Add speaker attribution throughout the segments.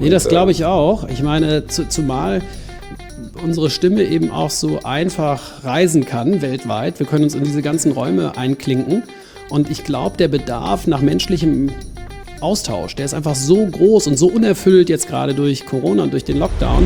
Speaker 1: Nee, das glaube ich auch. Ich meine, zumal unsere Stimme eben auch so einfach reisen kann weltweit. Wir können uns in diese ganzen Räume einklinken. Und ich glaube, der Bedarf nach menschlichem Austausch, der ist einfach so groß und so unerfüllt jetzt gerade durch Corona und durch den Lockdown.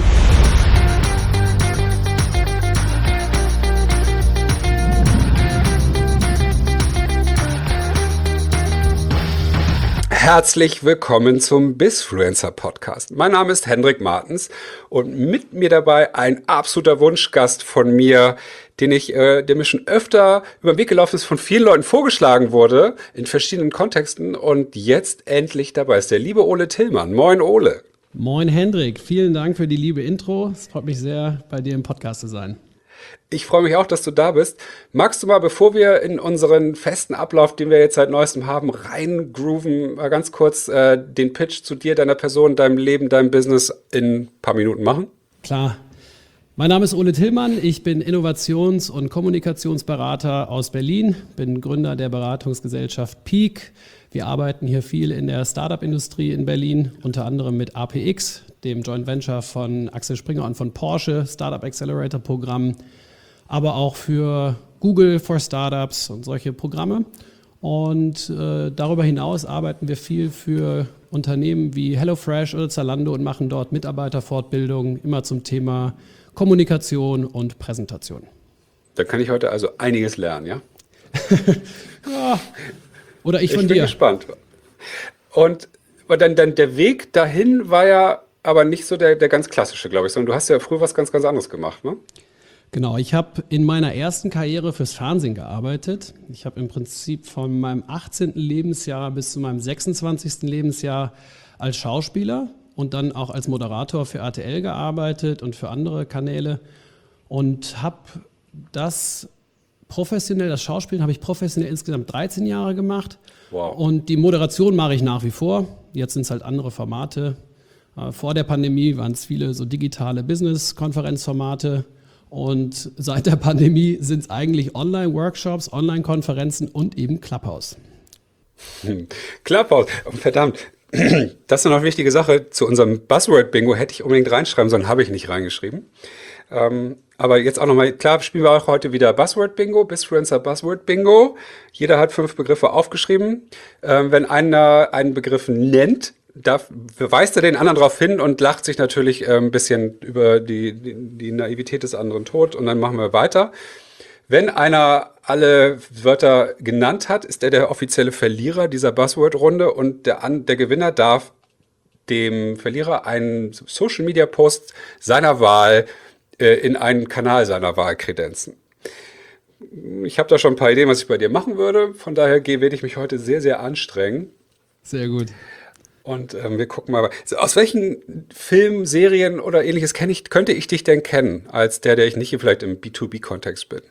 Speaker 2: Herzlich willkommen zum Bizfluencer Podcast. Mein Name ist Hendrik Martens und mit mir dabei ein absoluter Wunschgast von mir, der mir schon öfter über den Weg gelaufen ist, von vielen Leuten vorgeschlagen wurde, in verschiedenen Kontexten und jetzt endlich dabei ist der liebe Ole Tillmann. Moin Ole.
Speaker 1: Moin Hendrik, vielen Dank für die liebe Intro. Es freut mich sehr, bei dir im Podcast zu sein.
Speaker 2: Ich freue mich auch, dass du da bist. Magst du mal, bevor wir in unseren festen Ablauf, den wir jetzt seit neuestem haben, reingrooven, mal ganz kurz den Pitch zu dir, deiner Person, deinem Leben, deinem Business in ein paar Minuten machen?
Speaker 1: Klar. Mein Name ist Ole Tillmann, ich bin Innovations- und Kommunikationsberater aus Berlin, bin Gründer der Beratungsgesellschaft Peak. Wir arbeiten hier viel in der Startup-Industrie in Berlin, unter anderem mit APX, dem Joint Venture von Axel Springer und von Porsche, Startup Accelerator Programm, aber auch für Google for Startups und solche Programme. Und darüber hinaus arbeiten wir viel für Unternehmen wie HelloFresh oder Zalando und machen dort Mitarbeiterfortbildung, immer zum Thema Kommunikation und Präsentation.
Speaker 2: Da kann ich heute also einiges lernen, ja?
Speaker 1: Ja. Oder ich von dir.
Speaker 2: Ich bin gespannt. Und dann der Weg dahin war ja aber nicht so der ganz klassische, glaube ich, sondern du hast ja früher was ganz, ganz anderes gemacht, ne?
Speaker 1: Genau, ich habe in meiner ersten Karriere fürs Fernsehen gearbeitet. Ich habe im Prinzip von meinem 18. Lebensjahr bis zu meinem 26. Lebensjahr als Schauspieler und dann auch als Moderator für RTL gearbeitet und für andere Kanäle und habe das Schauspielen habe ich professionell insgesamt 13 Jahre gemacht.
Speaker 2: Wow. Und
Speaker 1: die Moderation mache ich nach wie vor. Jetzt sind es halt andere Formate. Vor der Pandemie waren es viele so digitale Business-Konferenzformate. Und seit der Pandemie sind es eigentlich Online-Workshops, Online-Konferenzen und eben Clubhouse.
Speaker 2: Clubhouse, verdammt. Das ist noch eine wichtige Sache. Zu unserem Buzzword-Bingo hätte ich unbedingt reinschreiben sollen, habe ich nicht reingeschrieben. Aber jetzt auch nochmal, klar, spielen wir auch heute wieder Buzzword-Bingo, Bizfluencer Buzzword-Bingo. Jeder hat 5 Begriffe aufgeschrieben. Wenn einer einen Begriff nennt, weist er den anderen darauf hin und lacht sich natürlich ein bisschen über die Naivität des anderen tot und dann machen wir weiter. Wenn einer alle Wörter genannt hat, ist er der offizielle Verlierer dieser Buzzword-Runde und der Gewinner darf dem Verlierer einen Social-Media-Post seiner Wahl in einen Kanal seiner Wahl kredenzen. Ich habe da schon ein paar Ideen, was ich bei dir machen würde. Von daher werde ich mich heute sehr, sehr anstrengen.
Speaker 1: Sehr gut.
Speaker 2: Und wir gucken mal. Aus welchen Filmen, Serien oder ähnliches könnte ich dich denn kennen, als der ich nicht vielleicht im B2B-Kontext bin?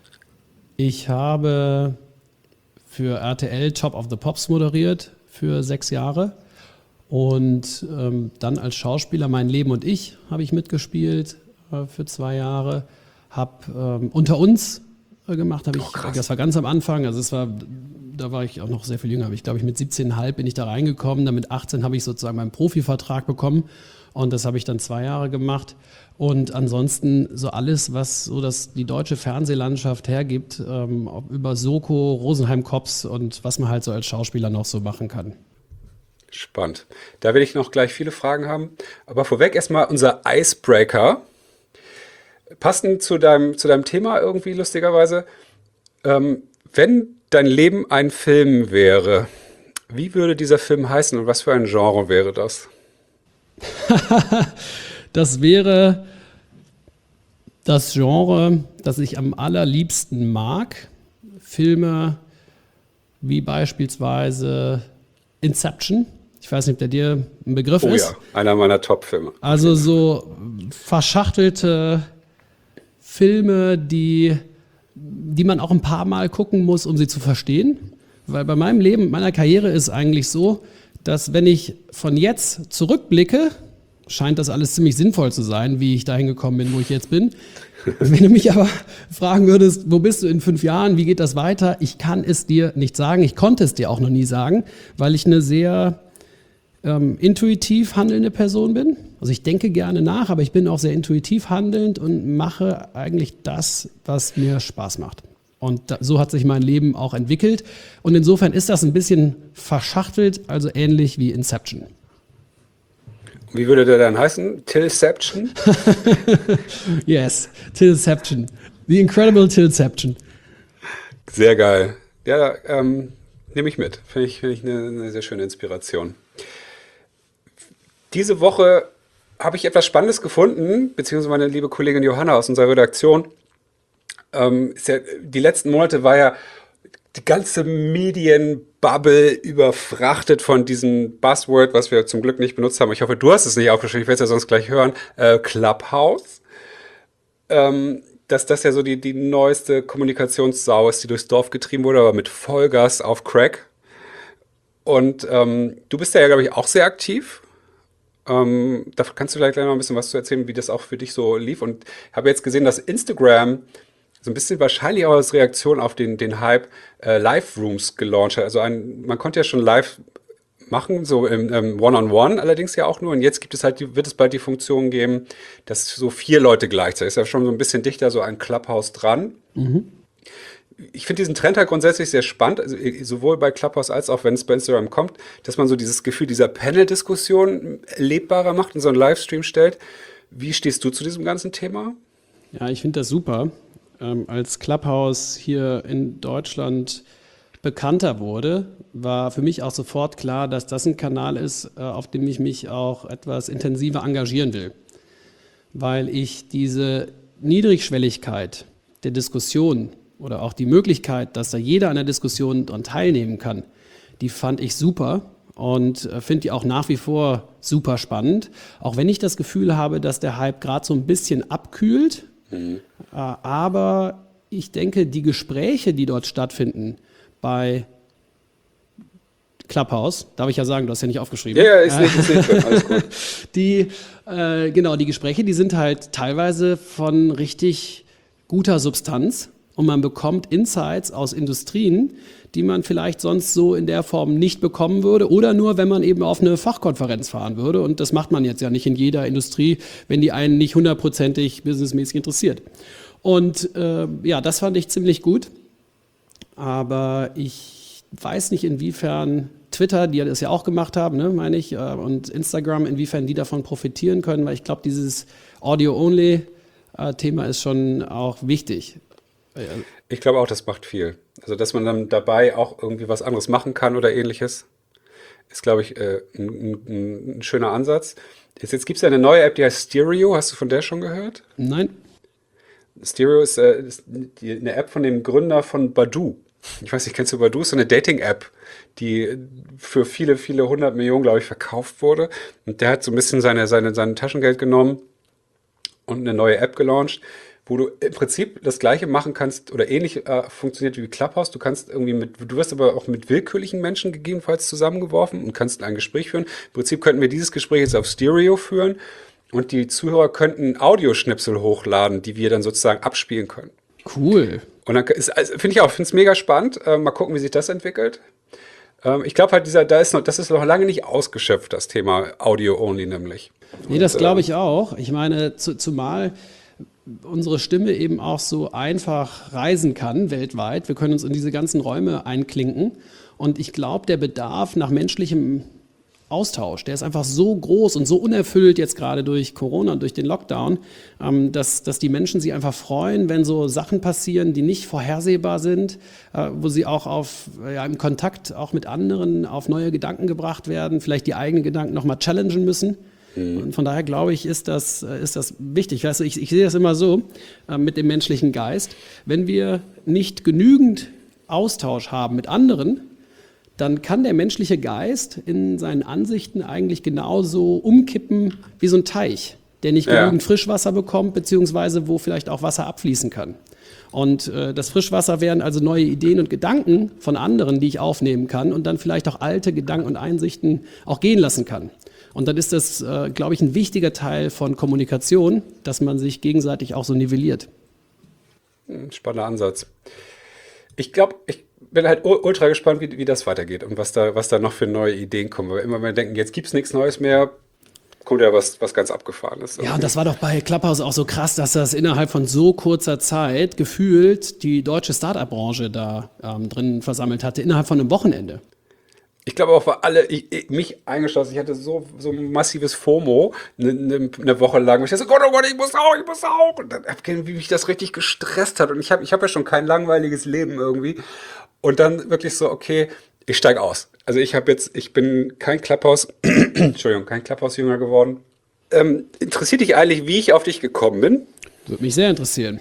Speaker 1: Ich habe für RTL Top of the Pops moderiert für 6 Jahre. Und dann als Schauspieler Mein Leben und ich habe ich mitgespielt für 2 Jahre. Habe Unter uns gemacht, das war ganz am Anfang. Also da war ich auch noch sehr viel jünger. Ich glaube, mit 17,5 bin ich da reingekommen. Dann mit 18 habe ich sozusagen meinen Profivertrag bekommen. Und das habe ich dann 2 Jahre gemacht. Und ansonsten so alles, was so die deutsche Fernsehlandschaft hergibt, über Soko, Rosenheim Cops und was man halt so als Schauspieler noch so machen kann.
Speaker 2: Spannend. Da werde ich noch gleich viele Fragen haben. Aber vorweg erstmal unser Icebreaker. Passend zu deinem Thema irgendwie lustigerweise. Wenn dein Leben ein Film wäre, wie würde dieser Film heißen und was für ein Genre wäre das?
Speaker 1: Das wäre das Genre, das ich am allerliebsten mag. Filme wie beispielsweise Inception. Ich weiß nicht, ob der dir ein Begriff ist.
Speaker 2: Oh ja, einer meiner Top-Filme.
Speaker 1: Also so verschachtelte Filme, die man auch ein paar Mal gucken muss, um sie zu verstehen. Weil bei meinem Leben, meiner Karriere ist eigentlich so, dass wenn ich von jetzt zurückblicke, scheint das alles ziemlich sinnvoll zu sein, wie ich dahin gekommen bin, wo ich jetzt bin. Wenn du mich aber fragen würdest, wo bist du in 5 Jahren, wie geht das weiter? Ich kann es dir nicht sagen. Ich konnte es dir auch noch nie sagen, weil ich eine sehr intuitiv handelnde Person bin. Also ich denke gerne nach, aber ich bin auch sehr intuitiv handelnd und mache eigentlich das, was mir Spaß macht. Und so hat sich mein Leben auch entwickelt. Und insofern ist das ein bisschen verschachtelt, also ähnlich wie Inception.
Speaker 2: Wie würde der dann heißen? Tillception?
Speaker 1: Yes, Tillception. The Incredible Tillception.
Speaker 2: Sehr geil. Ja, nehme ich mit. Finde ich eine sehr schöne Inspiration. Diese Woche habe ich etwas Spannendes gefunden, beziehungsweise meine liebe Kollegin Johanna aus unserer Redaktion. Die letzten Monate war ja die ganze Medienbubble überfrachtet von diesem Buzzword, was wir zum Glück nicht benutzt haben. Ich hoffe, du hast es nicht aufgeschrieben, ich werde es ja sonst gleich hören. Clubhouse. Dass das ja so die neueste Kommunikationssau ist, die durchs Dorf getrieben wurde, aber mit Vollgas auf Crack. Und du bist ja, glaube ich, auch sehr aktiv. Da kannst du vielleicht gleich noch ein bisschen was zu erzählen, wie das auch für dich so lief. Und ich habe jetzt gesehen, dass Instagram so ein bisschen wahrscheinlich auch als Reaktion auf den Hype Live-Rooms gelauncht hat. Also man konnte ja schon live machen, so im One-on-One allerdings ja auch nur. Und jetzt wird es bald die Funktion geben, dass so 4 Leute gleichzeitig, ist ja schon so ein bisschen dichter so ein Clubhouse dran. Ich finde diesen Trend halt grundsätzlich sehr spannend, also sowohl bei Clubhouse als auch wenn es bei Instagram kommt, dass man so dieses Gefühl dieser Panel-Diskussion erlebbarer macht und so einen Livestream stellt. Wie stehst du zu diesem ganzen Thema?
Speaker 1: Ja, ich finde das super. Als Clubhouse hier in Deutschland bekannter wurde, war für mich auch sofort klar, dass das ein Kanal ist, auf dem ich mich auch etwas intensiver engagieren will. Weil ich diese Niedrigschwelligkeit der Diskussion oder auch die Möglichkeit, dass da jeder an der Diskussion daran teilnehmen kann, die fand ich super und finde die auch nach wie vor super spannend. Auch wenn ich das Gefühl habe, dass der Hype gerade so ein bisschen abkühlt. Aber ich denke, die Gespräche, die dort stattfinden bei Clubhouse, darf ich ja sagen, du hast ja nicht aufgeschrieben.
Speaker 2: Ja, ist nicht drin, alles gut.
Speaker 1: Die Gespräche, die sind halt teilweise von richtig guter Substanz und man bekommt Insights aus Industrien, die man vielleicht sonst so in der Form nicht bekommen würde oder nur, wenn man eben auf eine Fachkonferenz fahren würde. Und das macht man jetzt ja nicht in jeder Industrie, wenn die einen nicht 100%ig businessmäßig interessiert. Und das fand ich ziemlich gut. Aber ich weiß nicht, inwiefern Twitter, die das ja auch gemacht haben, ne, meine ich, und Instagram, inwiefern die davon profitieren können, weil ich glaube, dieses Audio-Only-Thema ist schon auch wichtig.
Speaker 2: Ich glaube auch, das macht viel. Also, dass man dann dabei auch irgendwie was anderes machen kann oder ähnliches, ist, glaube ich, ein schöner Ansatz. Jetzt gibt es ja eine neue App, die heißt Stereo. Hast du von der schon gehört?
Speaker 1: Nein.
Speaker 2: Stereo ist eine App von dem Gründer von Badoo. Ich weiß nicht, kennst du Badoo? Ist so eine Dating-App, die für viele, viele 100 Millionen, glaube ich, verkauft wurde. Und der hat so ein bisschen sein Taschengeld genommen und eine neue App gelauncht, wo du im Prinzip das Gleiche machen kannst oder ähnlich funktioniert wie Clubhouse. Du kannst du wirst aber auch mit willkürlichen Menschen gegebenenfalls zusammengeworfen und kannst ein Gespräch führen. Im Prinzip könnten wir dieses Gespräch jetzt auf Stereo führen und die Zuhörer könnten Audioschnipsel hochladen, die wir dann sozusagen abspielen können.
Speaker 1: Cool.
Speaker 2: Und dann finde es mega spannend. Mal gucken, wie sich das entwickelt. Ich glaube halt, das ist noch lange nicht ausgeschöpft, das Thema Audio-Only nämlich.
Speaker 1: Nee, das glaube ich auch. Ich meine, zumal unsere Stimme eben auch so einfach reisen kann weltweit. Wir können uns in diese ganzen Räume einklinken. Und ich glaube, der Bedarf nach menschlichem Austausch, der ist einfach so groß und so unerfüllt jetzt gerade durch Corona und durch den Lockdown, dass die Menschen sich einfach freuen, wenn so Sachen passieren, die nicht vorhersehbar sind, wo sie auch im Kontakt auch mit anderen auf neue Gedanken gebracht werden, vielleicht die eigenen Gedanken nochmal challengen müssen. Und von daher glaube ich, ist das wichtig. Weißt du, ich sehe das immer so mit dem menschlichen Geist. Wenn wir nicht genügend Austausch haben mit anderen, dann kann der menschliche Geist in seinen Ansichten eigentlich genauso umkippen wie so ein Teich, der nicht genügend Frischwasser bekommt, beziehungsweise wo vielleicht auch Wasser abfließen kann. Und das Frischwasser wären also neue Ideen und Gedanken von anderen, die ich aufnehmen kann und dann vielleicht auch alte Gedanken und Einsichten auch gehen lassen kann. Und dann ist das, glaube ich, ein wichtiger Teil von Kommunikation, dass man sich gegenseitig auch so nivelliert.
Speaker 2: Spannender Ansatz. Ich glaube, ich bin halt ultra gespannt, wie das weitergeht und was da noch für neue Ideen kommen. Weil immer wir denken, jetzt gibt's nichts Neues mehr, kommt ja was ganz Abgefahrenes
Speaker 1: Ja, und
Speaker 2: irgendwie.
Speaker 1: das war doch bei Clubhouse auch so krass, dass das innerhalb von so kurzer Zeit gefühlt die deutsche Startup-Branche da drin versammelt hatte, innerhalb von einem Wochenende.
Speaker 2: Ich glaube auch, weil alle, mich eingeschlossen, ich hatte so ein massives FOMO eine Woche lang. Ich dachte so, Gott, oh Gott, ich muss auch, ich muss auch. Und dann hab ich gesehen, wie mich das richtig gestresst hat. Und ich hab ja schon kein langweiliges Leben irgendwie. Und dann wirklich so, okay, ich steige aus. Also ich bin kein Clubhouse, Entschuldigung, kein Clubhouse-Jünger geworden. Interessiert dich eigentlich, wie ich auf dich gekommen bin?
Speaker 1: Würde mich sehr interessieren.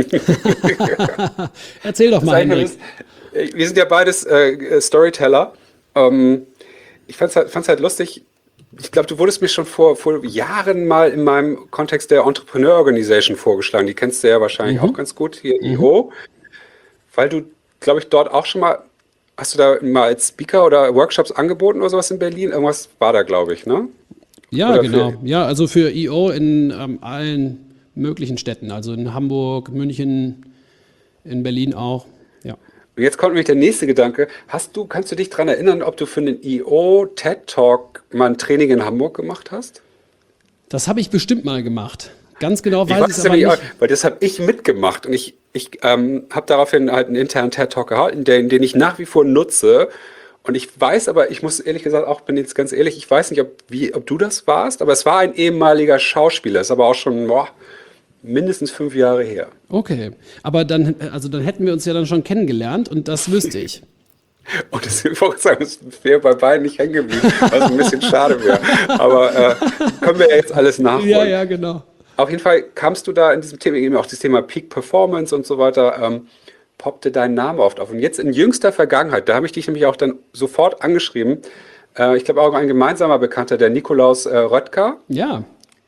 Speaker 1: Erzähl doch
Speaker 2: Das ist
Speaker 1: mal,
Speaker 2: eigentlich
Speaker 1: Hendrik.
Speaker 2: nur wir sind ja beides Storyteller. Ähm, Ich fand's halt lustig. Ich glaube, du wurdest mir schon vor Jahren mal in meinem Kontext der Entrepreneur Organization vorgeschlagen. Die kennst du ja wahrscheinlich auch
Speaker 1: Mhm.
Speaker 2: ganz gut, hier
Speaker 1: Mhm.
Speaker 2: IO, weil du, glaube ich, dort auch schon mal, hast du da mal als Speaker oder Workshops angeboten oder sowas in Berlin? Irgendwas war da, glaube ich, ne?
Speaker 1: Ja,
Speaker 2: Oder für,
Speaker 1: genau. Ja, also für IO in allen möglichen Städten. Also in Hamburg, München, in Berlin auch. Ja.
Speaker 2: und jetzt kommt nämlich der nächste Gedanke. Kannst du dich daran erinnern, ob du für den IO TED Talk mal ein Training in Hamburg gemacht hast?
Speaker 1: Das habe ich bestimmt mal gemacht. Ganz genau
Speaker 2: Ich
Speaker 1: weiß ich es
Speaker 2: weiß
Speaker 1: aber
Speaker 2: nämlich auch,
Speaker 1: nicht.
Speaker 2: weil das habe ich mitgemacht und ich habe daraufhin halt einen internen TED-Talk gehalten, den ich nach wie vor nutze. Und ich weiß aber, ich muss ehrlich gesagt auch, bin jetzt ganz ehrlich, ich weiß nicht, ob du das warst, aber es war ein ehemaliger Schauspieler, ist aber auch schon mindestens 5 Jahre her.
Speaker 1: Okay. Aber dann, also dann hätten wir uns ja dann schon kennengelernt und das wüsste ich.
Speaker 2: Und das, ich wollte sagen, das wäre bei beiden nicht hängen geblieben, was ein bisschen schade wäre. Aber können wir ja jetzt alles
Speaker 1: Ja,
Speaker 2: nachholen.
Speaker 1: ja, genau.
Speaker 2: Auf jeden Fall kamst du da in diesem Thema, eben auch das Thema Peak Performance und so weiter, poppte dein Name oft auf. Und jetzt in jüngster Vergangenheit, da habe ich dich nämlich auch dann sofort angeschrieben, ich glaube auch ein gemeinsamer Bekannter, der Nikolaus Röttger,
Speaker 1: Ja.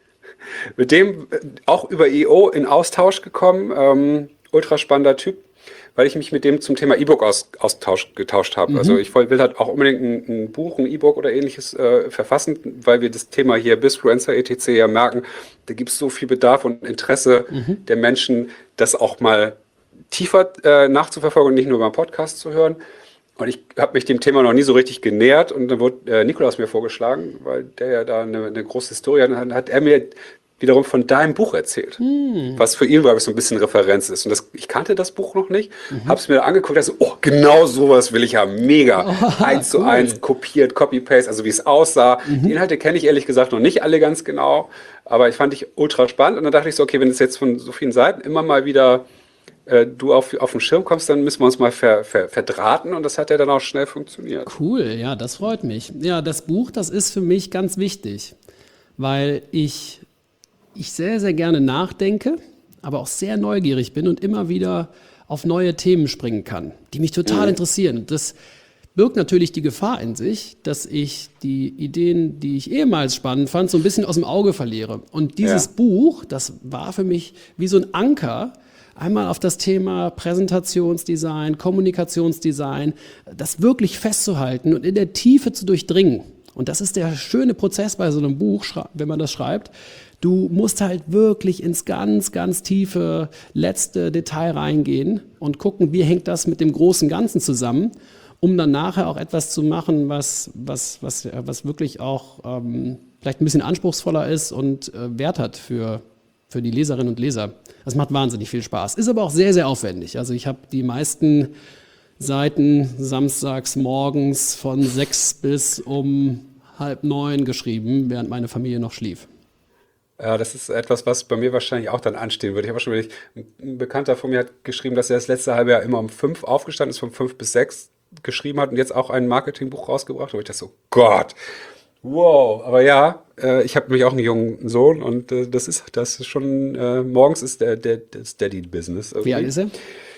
Speaker 2: mit dem auch über EO in Austausch gekommen, ultra spannender Typ, weil ich mich mit dem zum Thema E-Book getauscht habe. Also
Speaker 1: Mhm.
Speaker 2: ich will halt auch unbedingt ein Buch, ein E-Book oder ähnliches verfassen, weil wir das Thema hier Bizfluencer etc. ja merken, da gibt es so viel Bedarf und Interesse
Speaker 1: Mhm.
Speaker 2: der Menschen, das auch mal tiefer nachzuverfolgen und nicht nur beim Podcast zu hören. Und ich habe mich dem Thema noch nie so richtig genähert und dann wurde Nikolaus mir vorgeschlagen, weil der ja da eine große Historie hat, und dann hat er mir wiederum von deinem Buch erzählt, was für ihn, glaube ich, so ein bisschen Referenz ist. Und ich kannte das Buch noch nicht, habe es mir angeguckt, dachte so, oh, genau sowas will ich haben, mega,
Speaker 1: Oh,
Speaker 2: eins zu
Speaker 1: cool.
Speaker 2: eins kopiert, Copy-Paste, also wie es aussah. Die Inhalte kenne ich ehrlich gesagt noch nicht alle ganz genau, aber ich fand ich ultra spannend und dann dachte ich so, okay, wenn es jetzt von so vielen Seiten immer mal wieder du auf den Schirm kommst, dann müssen wir uns mal verdrahten und das hat ja dann auch schnell funktioniert.
Speaker 1: Cool, ja, das freut mich. Ja, das Buch, das ist für mich ganz wichtig, weil ich sehr, sehr gerne nachdenke, aber auch sehr neugierig bin und immer wieder auf neue Themen springen kann, die mich total interessieren. Das birgt natürlich die Gefahr in sich, dass ich die Ideen, die ich ehemals spannend fand, so ein bisschen aus dem Auge verliere. Und dieses
Speaker 2: Ja.
Speaker 1: Buch, das war für mich wie so ein Anker, einmal auf das Thema Präsentationsdesign, Kommunikationsdesign, das wirklich festzuhalten und in der Tiefe zu durchdringen. Und das ist der schöne Prozess bei so einem Buch, wenn man das schreibt. Du musst halt wirklich ins ganz, ganz tiefe letzte Detail reingehen und gucken, wie hängt das mit dem großen Ganzen zusammen, um dann nachher auch etwas zu machen, was wirklich auch vielleicht ein bisschen anspruchsvoller ist und Wert hat für die Leserinnen und Leser. Das macht wahnsinnig viel Spaß. Ist aber auch sehr, sehr aufwendig. Also ich habe die meisten Seiten samstags morgens von 6 bis um 8:30 geschrieben, während meine Familie noch schlief.
Speaker 2: Ja, das ist etwas, was bei mir wahrscheinlich auch dann anstehen würde. Ich habe auch schon wirklich, ein Bekannter von mir hat geschrieben, dass er das letzte halbe Jahr immer um 5 aufgestanden ist, von 5 bis 6 geschrieben hat und jetzt auch ein Marketingbuch rausgebracht. Und ich dachte so, Gott, wow. Aber ja, ich habe nämlich auch einen jungen Sohn und das ist schon, morgens ist das Daddy-Business
Speaker 1: Wie alt
Speaker 2: irgendwie.
Speaker 1: ist er?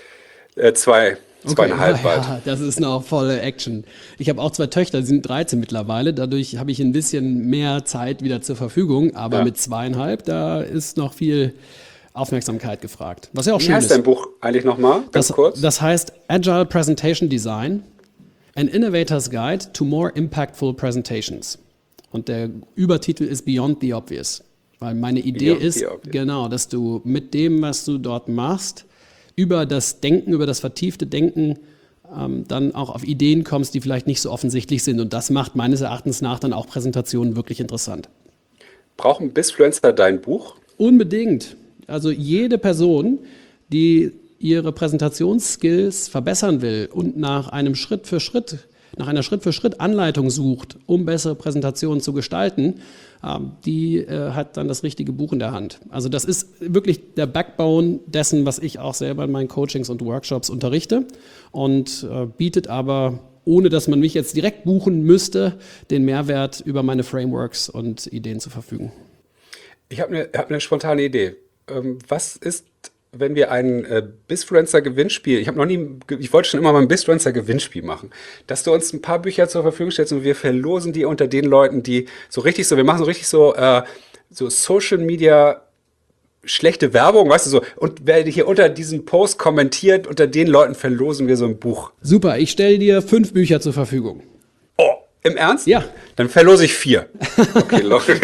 Speaker 2: Zwei,
Speaker 1: Okay, ja,
Speaker 2: 2,5 bald.
Speaker 1: ja, das ist noch volle Action. Ich habe auch 2 Töchter, die sind 13 mittlerweile. Dadurch habe ich ein bisschen mehr Zeit wieder zur Verfügung. Aber
Speaker 2: Ja.
Speaker 1: mit 2,5, da ist noch viel Aufmerksamkeit gefragt. Was ja auch
Speaker 2: Wie
Speaker 1: schön
Speaker 2: heißt dein
Speaker 1: ist.
Speaker 2: Buch eigentlich nochmal? Ganz kurz.
Speaker 1: Das heißt Agile Presentation Design, An Innovator's Guide to More Impactful Presentations. Und der Übertitel ist Beyond the Obvious. Weil meine Idee
Speaker 2: Beyond the
Speaker 1: ist,
Speaker 2: Obvious.
Speaker 1: genau, dass du mit dem, was du dort machst, über das Denken, über das vertiefte Denken dann auch auf Ideen kommst, die vielleicht nicht so offensichtlich sind. Und das macht meines Erachtens nach dann auch Präsentationen wirklich interessant.
Speaker 2: Brauchen Bizfluencer dein Buch?
Speaker 1: Unbedingt. Also jede Person, die ihre Präsentationsskills verbessern will und nach einer Schritt-für-Schritt Anleitung sucht, um bessere Präsentationen zu gestalten, die hat dann das richtige Buch in der Hand. Also das ist wirklich der Backbone dessen, was ich auch selber in meinen Coachings und Workshops unterrichte und bietet aber, ohne dass man mich jetzt direkt buchen müsste, den Mehrwert über meine Frameworks und Ideen zur Verfügung.
Speaker 2: Ich habe eine spontane Idee. Was ist, wenn wir ein Bizfluencer-Gewinnspiel, ich wollte schon immer mal ein Bizfluencer-Gewinnspiel machen, dass du uns ein paar Bücher zur Verfügung stellst und wir verlosen die unter den Leuten, die wir machen so richtig so Social Media schlechte Werbung, weißt du so, und wer hier unter diesem Post kommentiert, unter den Leuten verlosen wir so ein Buch.
Speaker 1: Super, ich stelle dir 5 Bücher zur Verfügung.
Speaker 2: Oh, im Ernst?
Speaker 1: Ja.
Speaker 2: Dann verlose ich 4. Okay, Leute.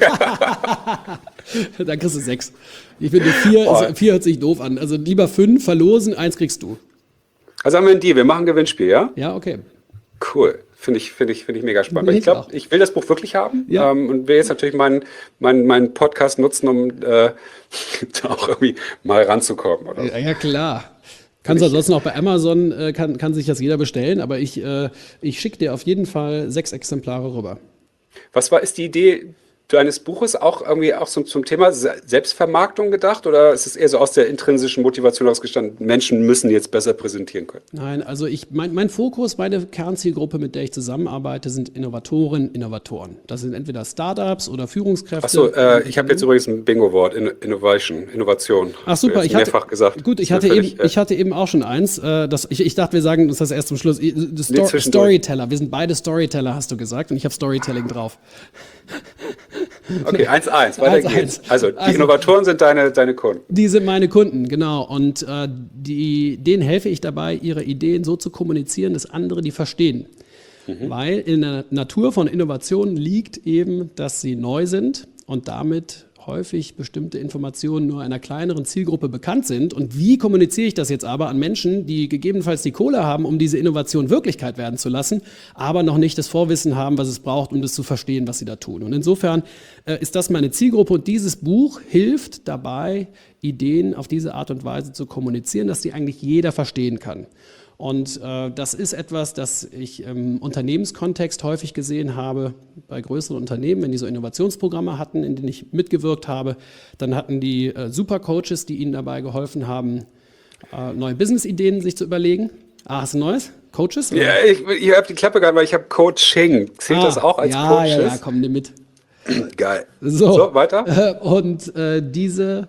Speaker 1: Dann kriegst du 6. Ich finde 4 hört sich doof an. Also lieber 5 verlosen, 1 kriegst du.
Speaker 2: Also haben wir einen Deal, wir machen ein Gewinnspiel, ja?
Speaker 1: Ja, okay.
Speaker 2: Cool. Finde ich mega spannend. Weil ich glaube, ich will das Buch wirklich haben,
Speaker 1: Ja.
Speaker 2: Und will jetzt natürlich meinen Podcast nutzen, um da auch irgendwie mal ranzukommen. Oder so.
Speaker 1: Ja, klar. Kannst du ansonsten auch bei Amazon, kann sich das jeder bestellen, aber ich schicke dir auf jeden Fall 6 Exemplare rüber.
Speaker 2: Ist die Idee deines Buches auch irgendwie auch zum Thema Selbstvermarktung gedacht oder ist es eher so aus der intrinsischen Motivation ausgestanden, Menschen müssen jetzt besser präsentieren können?
Speaker 1: Nein, also mein Fokus, meine Kernzielgruppe, mit der ich zusammenarbeite, sind Innovatoren. Das sind entweder Startups oder Führungskräfte.
Speaker 2: Achso, ich habe jetzt übrigens ein Bingo-Wort, Innovation.
Speaker 1: Ach super,
Speaker 2: ich mehrfach gesagt.
Speaker 1: Gut, ich hatte eben auch schon eins. Ich dachte, wir sagen das erst zum Schluss. Storyteller, wir sind beide Storyteller, hast du gesagt, und ich habe Storytelling drauf.
Speaker 2: Okay, 1-1, weiter
Speaker 1: 1-1.
Speaker 2: geht's. Also, die Innovatoren sind deine Kunden.
Speaker 1: Die sind meine Kunden, genau. Und denen helfe ich dabei, ihre Ideen so zu kommunizieren, dass andere die verstehen. Weil in der Natur von Innovationen liegt eben, dass sie neu sind und damit häufig bestimmte Informationen nur einer kleineren Zielgruppe bekannt sind. Und wie kommuniziere ich das jetzt aber an Menschen, die gegebenenfalls die Kohle haben, um diese Innovation Wirklichkeit werden zu lassen, aber noch nicht das Vorwissen haben, was es braucht, um das zu verstehen, was sie da tun. Und insofern ist das meine Zielgruppe und dieses Buch hilft dabei, Ideen auf diese Art und Weise zu kommunizieren, dass die eigentlich jeder verstehen kann. Und das ist etwas, das ich im Unternehmenskontext häufig gesehen habe, bei größeren Unternehmen, wenn die so Innovationsprogramme hatten, in denen ich mitgewirkt habe, dann hatten die Supercoaches, die ihnen dabei geholfen haben, neue Business-Ideen sich zu überlegen. Hast du ein neues? Coaches? Oder?
Speaker 2: Ja, ich habe die Klappe gehabt, weil ich habe Coaching. Zählt das auch als Coaches?
Speaker 1: Ja, komm, nimm mit.
Speaker 2: Geil.
Speaker 1: So,
Speaker 2: weiter.
Speaker 1: Und diese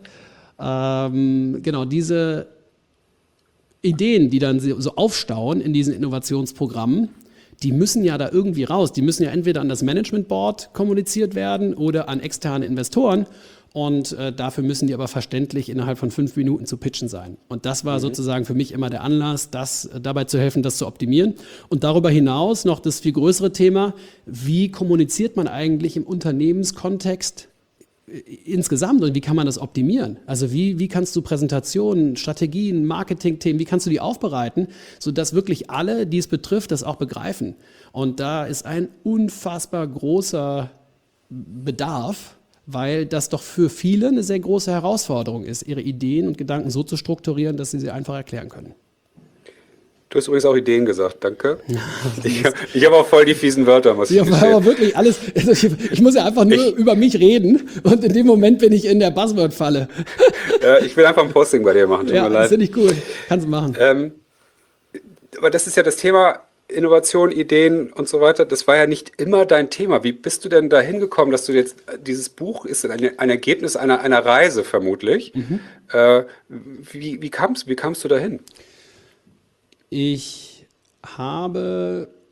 Speaker 1: Ideen, die dann so aufstauen in diesen Innovationsprogrammen, die müssen ja da irgendwie raus. Die müssen ja entweder an das Management Board kommuniziert werden oder an externe Investoren. Und dafür müssen die aber verständlich innerhalb von 5 Minuten zu pitchen sein. Und das war sozusagen für mich immer der Anlass, dabei zu helfen, das zu optimieren. Und darüber hinaus noch das viel größere Thema, wie kommuniziert man eigentlich im Unternehmenskontext insgesamt und wie kann man das optimieren? Also wie kannst du Präsentationen, Strategien, Marketingthemen, wie kannst du die aufbereiten, sodass wirklich alle, die es betrifft, das auch begreifen? Und da ist ein unfassbar großer Bedarf, weil das doch für viele eine sehr große Herausforderung ist, ihre Ideen und Gedanken so zu strukturieren, dass sie sie einfach erklären können.
Speaker 2: Du hast übrigens auch Ideen gesagt, danke. Ich habe auch voll die fiesen Wörter, muss ich gestehen.
Speaker 1: Aber wirklich alles, ich muss ja einfach nur über mich reden und in dem Moment bin ich in der Buzzword-Falle.
Speaker 2: Ich will einfach ein Posting bei dir machen, tut mir leid.
Speaker 1: Das finde ich cool, kannst du machen.
Speaker 2: Aber das ist ja das Thema Innovation, Ideen und so weiter. Das war ja nicht immer dein Thema. Wie bist du denn da hingekommen, dass du jetzt, dieses Buch ist ein Ergebnis einer Reise vermutlich. Wie kamst du dahin?
Speaker 1: Ich habe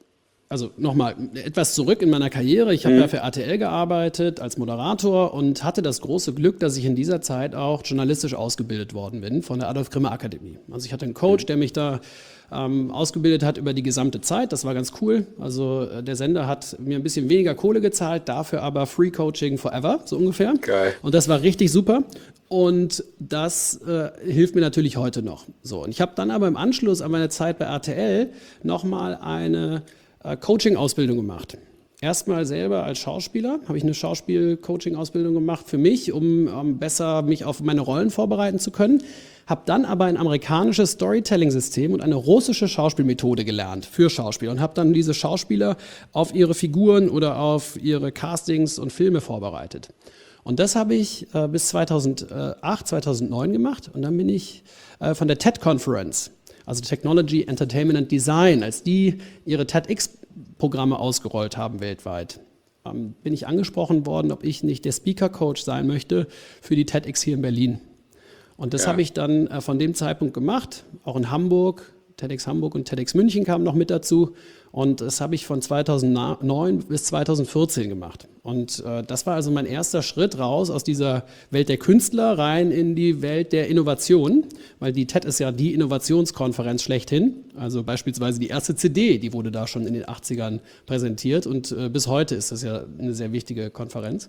Speaker 1: also nochmal etwas zurück in meiner Karriere. Ich habe ja für RTL gearbeitet als Moderator und hatte das große Glück, dass ich in dieser Zeit auch journalistisch ausgebildet worden bin von der Adolf Grimme Akademie. Also ich hatte einen Coach, der mich da ausgebildet hat über die gesamte Zeit. Das war ganz cool. Also der Sender hat mir ein bisschen weniger Kohle gezahlt, dafür aber Free Coaching forever, so ungefähr.
Speaker 2: Geil.
Speaker 1: Und das war richtig super. Und das hilft mir natürlich heute noch. So, und ich habe dann aber im Anschluss an meine Zeit bei RTL nochmal eine Coaching-Ausbildung gemacht. Erstmal selber als Schauspieler habe ich eine Schauspiel-Coaching-Ausbildung gemacht für mich, um besser mich auf meine Rollen vorbereiten zu können. Habe dann aber ein amerikanisches Storytelling-System und eine russische Schauspielmethode gelernt für Schauspieler und habe dann diese Schauspieler auf ihre Figuren oder auf ihre Castings und Filme vorbereitet. Und das habe ich bis 2008, 2009 gemacht und dann bin ich von der TED-Conference, also Technology, Entertainment and Design, als die ihre TEDx-Programme ausgerollt haben weltweit, bin ich angesprochen worden, ob ich nicht der Speaker-Coach sein möchte für die TEDx hier in Berlin. Und das habe ich dann von dem Zeitpunkt gemacht, auch in Hamburg, TEDx Hamburg und TEDx München kamen noch mit dazu. Und das habe ich von 2009 bis 2014 gemacht. Und das war also mein erster Schritt raus aus dieser Welt der Künstler rein in die Welt der Innovation, weil die TED ist ja die Innovationskonferenz schlechthin. Also beispielsweise die erste CD, die wurde da schon in den 80ern präsentiert und bis heute ist das ja eine sehr wichtige Konferenz.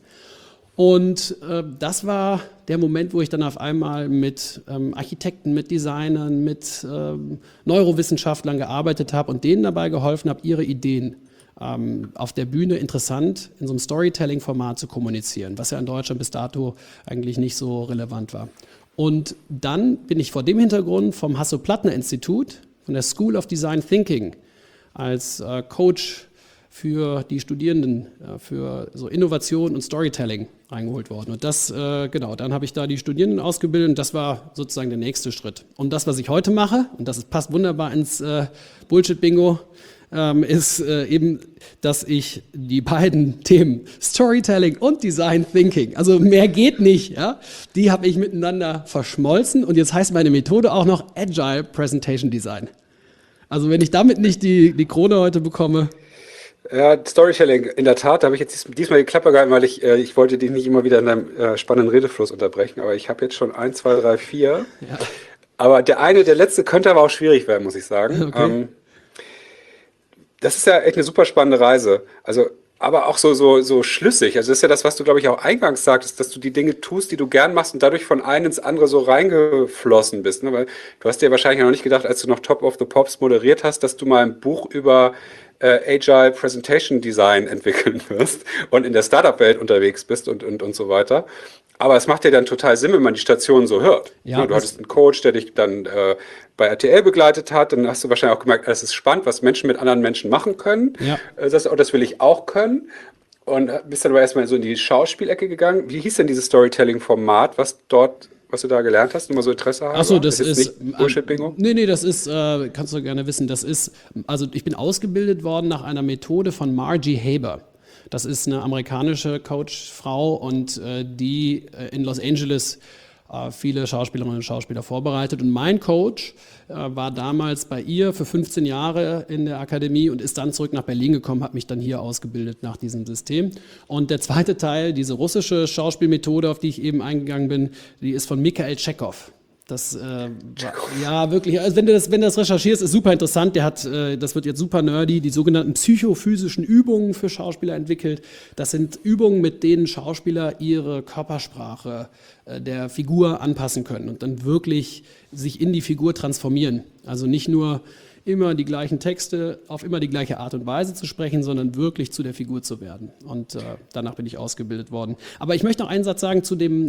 Speaker 1: Und das war der Moment, wo ich dann auf einmal mit Architekten, mit Designern, mit Neurowissenschaftlern gearbeitet habe und denen dabei geholfen habe, ihre Ideen auf der Bühne interessant in so einem Storytelling-Format zu kommunizieren, was ja in Deutschland bis dato eigentlich nicht so relevant war. Und dann bin ich vor dem Hintergrund vom Hasso-Plattner-Institut, von der School of Design Thinking, als Coach für die Studierenden, für so Innovation und Storytelling reingeholt worden. Und das, dann habe ich da die Studierenden ausgebildet und das war sozusagen der nächste Schritt. Und das, was ich heute mache, und das passt wunderbar ins Bullshit-Bingo, ist eben, dass ich die beiden Themen Storytelling und Design Thinking, also mehr geht nicht, ja, die habe ich miteinander verschmolzen und jetzt heißt meine Methode auch noch Agile Presentation Design. Also wenn ich damit nicht die Krone heute bekomme.
Speaker 2: Ja, Storytelling, in der Tat, da habe ich jetzt diesmal die Klappe gehalten, weil ich wollte dich nicht immer wieder in deinem spannenden Redefluss unterbrechen, aber ich habe jetzt schon 1, 2, 3, 4. Ja. Aber der letzte könnte aber auch schwierig werden, muss ich sagen. Okay. Das ist ja echt eine super spannende Reise. Also, aber auch so schlüssig. Also das ist ja das, was du, glaube ich, auch eingangs sagtest, dass du die Dinge tust, die du gern machst und dadurch von einem ins andere so reingeflossen bist. Ne? Weil du hast dir wahrscheinlich noch nicht gedacht, als du noch Top of the Pops moderiert hast, dass du mal ein Buch über Agile Presentation Design entwickeln wirst und in der Startup-Welt unterwegs bist und so weiter. Aber es macht ja dann total Sinn, wenn man die Stationen so hört. Ja, du hattest einen Coach, der dich dann bei RTL begleitet hat. Dann hast du wahrscheinlich auch gemerkt, es ist spannend, was Menschen mit anderen Menschen machen können. Ja. Das will ich auch können. Und bist dann aber erstmal so in die Schauspielecke gegangen. Wie hieß denn dieses Storytelling-Format, was du da gelernt hast, nur mal so Interesse haben?
Speaker 1: Achso, das ist
Speaker 2: nicht Bullshit-Bingo?
Speaker 1: Nee, das ist, kannst du gerne wissen, also ich bin ausgebildet worden nach einer Methode von Margie Haber. Das ist eine amerikanische Coachfrau und die in Los Angeles viele Schauspielerinnen und Schauspieler vorbereitet. Und mein Coach war damals bei ihr für 15 Jahre in der Akademie und ist dann zurück nach Berlin gekommen, hat mich dann hier ausgebildet nach diesem System. Und der zweite Teil, diese russische Schauspielmethode, auf die ich eben eingegangen bin, die ist von Mikhail Tschechow. Das ja wirklich, also wenn du das recherchierst, ist super interessant. Der hat, das wird jetzt super nerdy, die sogenannten psychophysischen Übungen für Schauspieler entwickelt. Das sind Übungen, mit denen Schauspieler ihre Körpersprache der Figur anpassen können und dann wirklich sich in die Figur transformieren. Also nicht nur immer die gleichen Texte auf immer die gleiche Art und Weise zu sprechen, sondern wirklich zu der Figur zu werden. Und danach bin ich ausgebildet worden. Aber ich möchte noch einen Satz sagen zu dem,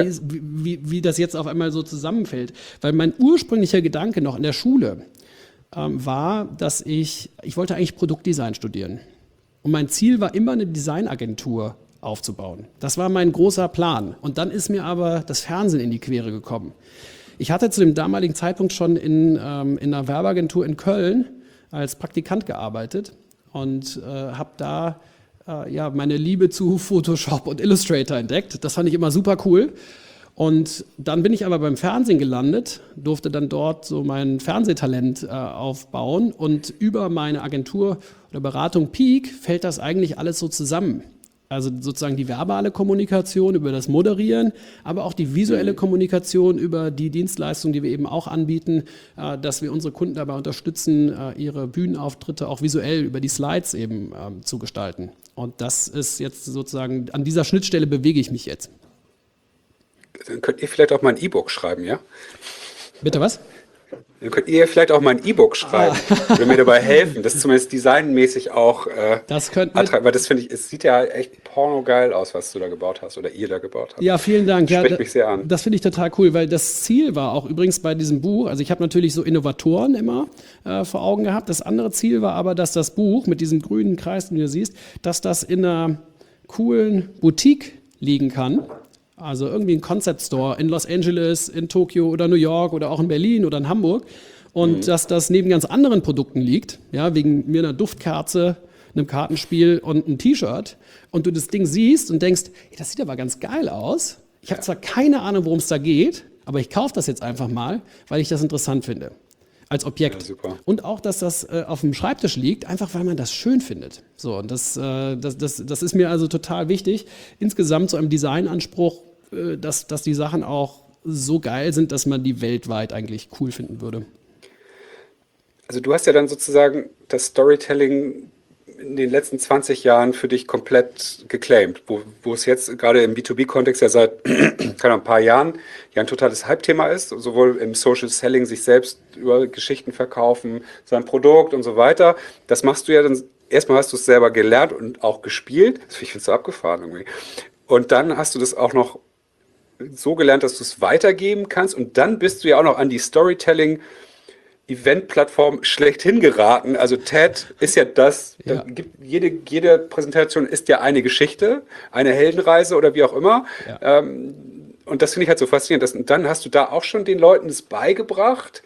Speaker 1: wie das jetzt auf einmal so zusammenfällt. Weil mein ursprünglicher Gedanke noch in der Schule war, dass ich wollte eigentlich Produktdesign studieren. Und mein Ziel war immer, eine Designagentur aufzubauen. Das war mein großer Plan. Und dann ist mir aber das Fernsehen in die Quere gekommen. Ich hatte zu dem damaligen Zeitpunkt schon in einer Werbeagentur in Köln als Praktikant gearbeitet und habe da meine Liebe zu Photoshop und Illustrator entdeckt. Das fand ich immer super cool. Und dann bin ich aber beim Fernsehen gelandet, durfte dann dort so mein Fernsehtalent aufbauen und über meine Agentur oder Beratung Peak fällt das eigentlich alles so zusammen. Also sozusagen die verbale Kommunikation über das Moderieren, aber auch die visuelle Kommunikation über die Dienstleistungen, die wir eben auch anbieten, dass wir unsere Kunden dabei unterstützen, ihre Bühnenauftritte auch visuell über die Slides eben zu gestalten. Und das ist jetzt sozusagen, an dieser Schnittstelle bewege ich mich jetzt.
Speaker 2: Dann könnt ihr vielleicht auch mal ein E-Book schreiben, ja?
Speaker 1: Bitte was?
Speaker 2: Dann könnt ihr vielleicht auch mal ein E-Book schreiben oder mir dabei helfen, das zumindest designmäßig auch
Speaker 1: Das könnten
Speaker 2: attraktiv, weil das finde ich, es sieht ja echt pornogeil aus, was du da gebaut hast oder ihr da gebaut habt.
Speaker 1: Ja, vielen Dank.
Speaker 2: Spricht mich sehr an.
Speaker 1: Das finde ich total cool, weil das Ziel war auch übrigens bei diesem Buch, also ich habe natürlich so Innovatoren immer vor Augen gehabt. Das andere Ziel war aber, dass das Buch mit diesem grünen Kreis, den du siehst, dass das in einer coolen Boutique liegen kann. Also irgendwie ein Concept Store in Los Angeles, in Tokio oder New York oder auch in Berlin oder in Hamburg. Und dass das neben ganz anderen Produkten liegt, ja, wegen mir einer Duftkerze, einem Kartenspiel und einem T-Shirt. Und du das Ding siehst und denkst, ey, das sieht aber ganz geil aus. Ich habe zwar keine Ahnung, worum es da geht, aber ich kaufe das jetzt einfach mal, weil ich das interessant finde. Als Objekt.
Speaker 2: Ja, super.
Speaker 1: Und auch, dass das auf dem Schreibtisch liegt, einfach weil man das schön findet. So, und das ist mir also total wichtig. Insgesamt so einem Designanspruch, dass die Sachen auch so geil sind, dass man die weltweit eigentlich cool finden würde.
Speaker 2: Also du hast ja dann sozusagen das Storytelling in den letzten 20 Jahren für dich komplett geclaimed, wo es jetzt gerade im B2B-Kontext ja seit ein paar Jahren ja ein totales Hype-Thema ist, sowohl im Social Selling, sich selbst über Geschichten verkaufen, sein Produkt und so weiter. Das machst du ja dann, erstmal hast du es selber gelernt und auch gespielt, ich finde es so abgefahren irgendwie. Und dann hast du das auch noch so gelernt, dass du es weitergeben kannst und dann bist du ja auch noch an die Storytelling Event-Plattform schlechthin geraten. Also TED ist ja das,
Speaker 1: Ja.
Speaker 2: jede Präsentation ist ja eine Geschichte, eine Heldenreise oder wie auch immer.
Speaker 1: Ja.
Speaker 2: Und das finde ich halt so faszinierend. Und dann hast du da auch schon den Leuten das beigebracht.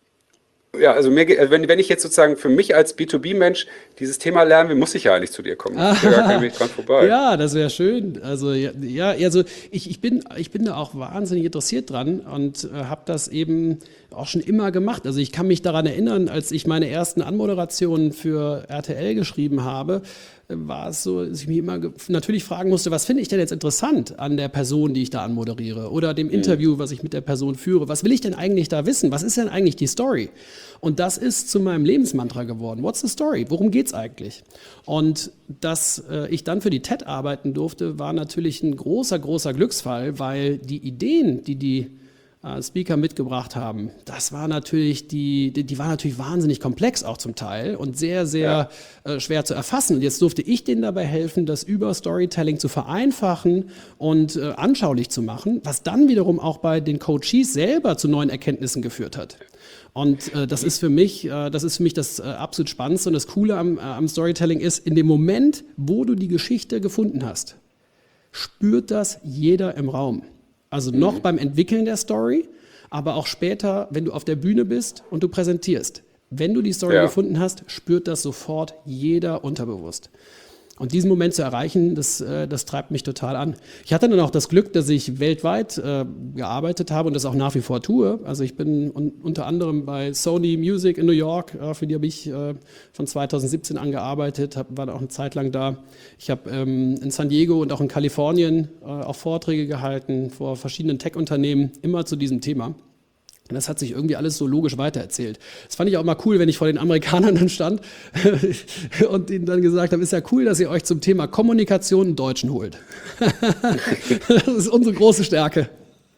Speaker 2: Ja, also wenn ich jetzt sozusagen für mich als B2B-Mensch dieses Thema lernen will, muss ich ja eigentlich zu dir kommen. Da ist ja gar kein Weg dran vorbei.
Speaker 1: Ja, das wäre schön. Also ja, also ich bin da auch wahnsinnig interessiert dran und habe das eben auch schon immer gemacht. Also ich kann mich daran erinnern, als ich meine ersten Anmoderationen für RTL geschrieben habe, war es so, dass ich mich immer natürlich fragen musste, was finde ich denn jetzt interessant an der Person, die ich da anmoderiere oder dem Interview, was ich mit der Person führe. Was will ich denn eigentlich da wissen? Was ist denn eigentlich die Story? Und das ist zu meinem Lebensmantra geworden. What's the story? Worum geht's eigentlich? Und dass ich dann für die TED arbeiten durfte, war natürlich ein großer, großer Glücksfall, weil die Ideen, die Speaker mitgebracht haben, das war natürlich die war natürlich wahnsinnig komplex auch zum Teil und sehr, sehr schwer zu erfassen. Und jetzt durfte ich denen dabei helfen, das über Storytelling zu vereinfachen und anschaulich zu machen, was dann wiederum auch bei den Coaches selber zu neuen Erkenntnissen geführt hat. Und das ist für mich das absolut Spannendste und das Coole am Storytelling ist, in dem Moment, wo du die Geschichte gefunden hast, spürt das jeder im Raum. Also noch beim Entwickeln der Story, aber auch später, wenn du auf der Bühne bist und du präsentierst. Wenn du die Story gefunden hast, spürt das sofort jeder unterbewusst. Und diesen Moment zu erreichen, das treibt mich total an. Ich hatte dann auch das Glück, dass ich weltweit gearbeitet habe und das auch nach wie vor tue. Also ich bin unter anderem bei Sony Music in New York, für die habe ich von 2017 an gearbeitet, war da auch eine Zeit lang da. Ich habe in San Diego und auch in Kalifornien auch Vorträge gehalten vor verschiedenen Tech-Unternehmen, immer zu diesem Thema. Und das hat sich irgendwie alles so logisch weitererzählt. Das fand ich auch mal cool, wenn ich vor den Amerikanern dann stand und ihnen dann gesagt habe, ist ja cool, dass ihr euch zum Thema Kommunikation einen Deutschen holt. Das ist unsere große Stärke.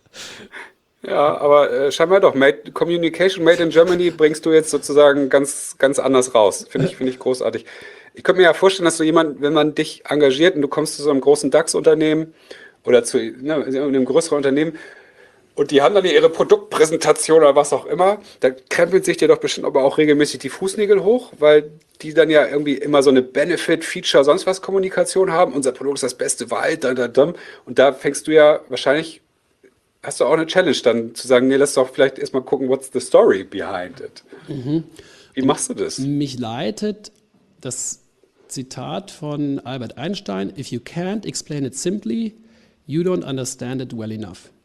Speaker 2: Ja, aber scheinbar doch. Communication Made in Germany bringst du jetzt sozusagen ganz, ganz anders raus. Finde ich großartig. Ich könnte mir ja vorstellen, dass du wenn man dich engagiert und du kommst zu so einem großen DAX-Unternehmen oder zu einem größeren Unternehmen, und die haben dann ihre Produktpräsentation oder was auch immer, da krempelt sich dir doch bestimmt aber auch regelmäßig die Fußnägel hoch, weil die dann ja irgendwie immer so eine Benefit, Feature, sonst was Kommunikation haben. Unser Produkt ist das beste Wald, und da fängst du ja wahrscheinlich, hast du auch eine Challenge dann zu sagen, nee, lass doch vielleicht erstmal gucken, what's the story behind it. Wie machst du das?
Speaker 1: Mich leitet das Zitat von Albert Einstein, if you can't explain it simply, you don't understand it well enough.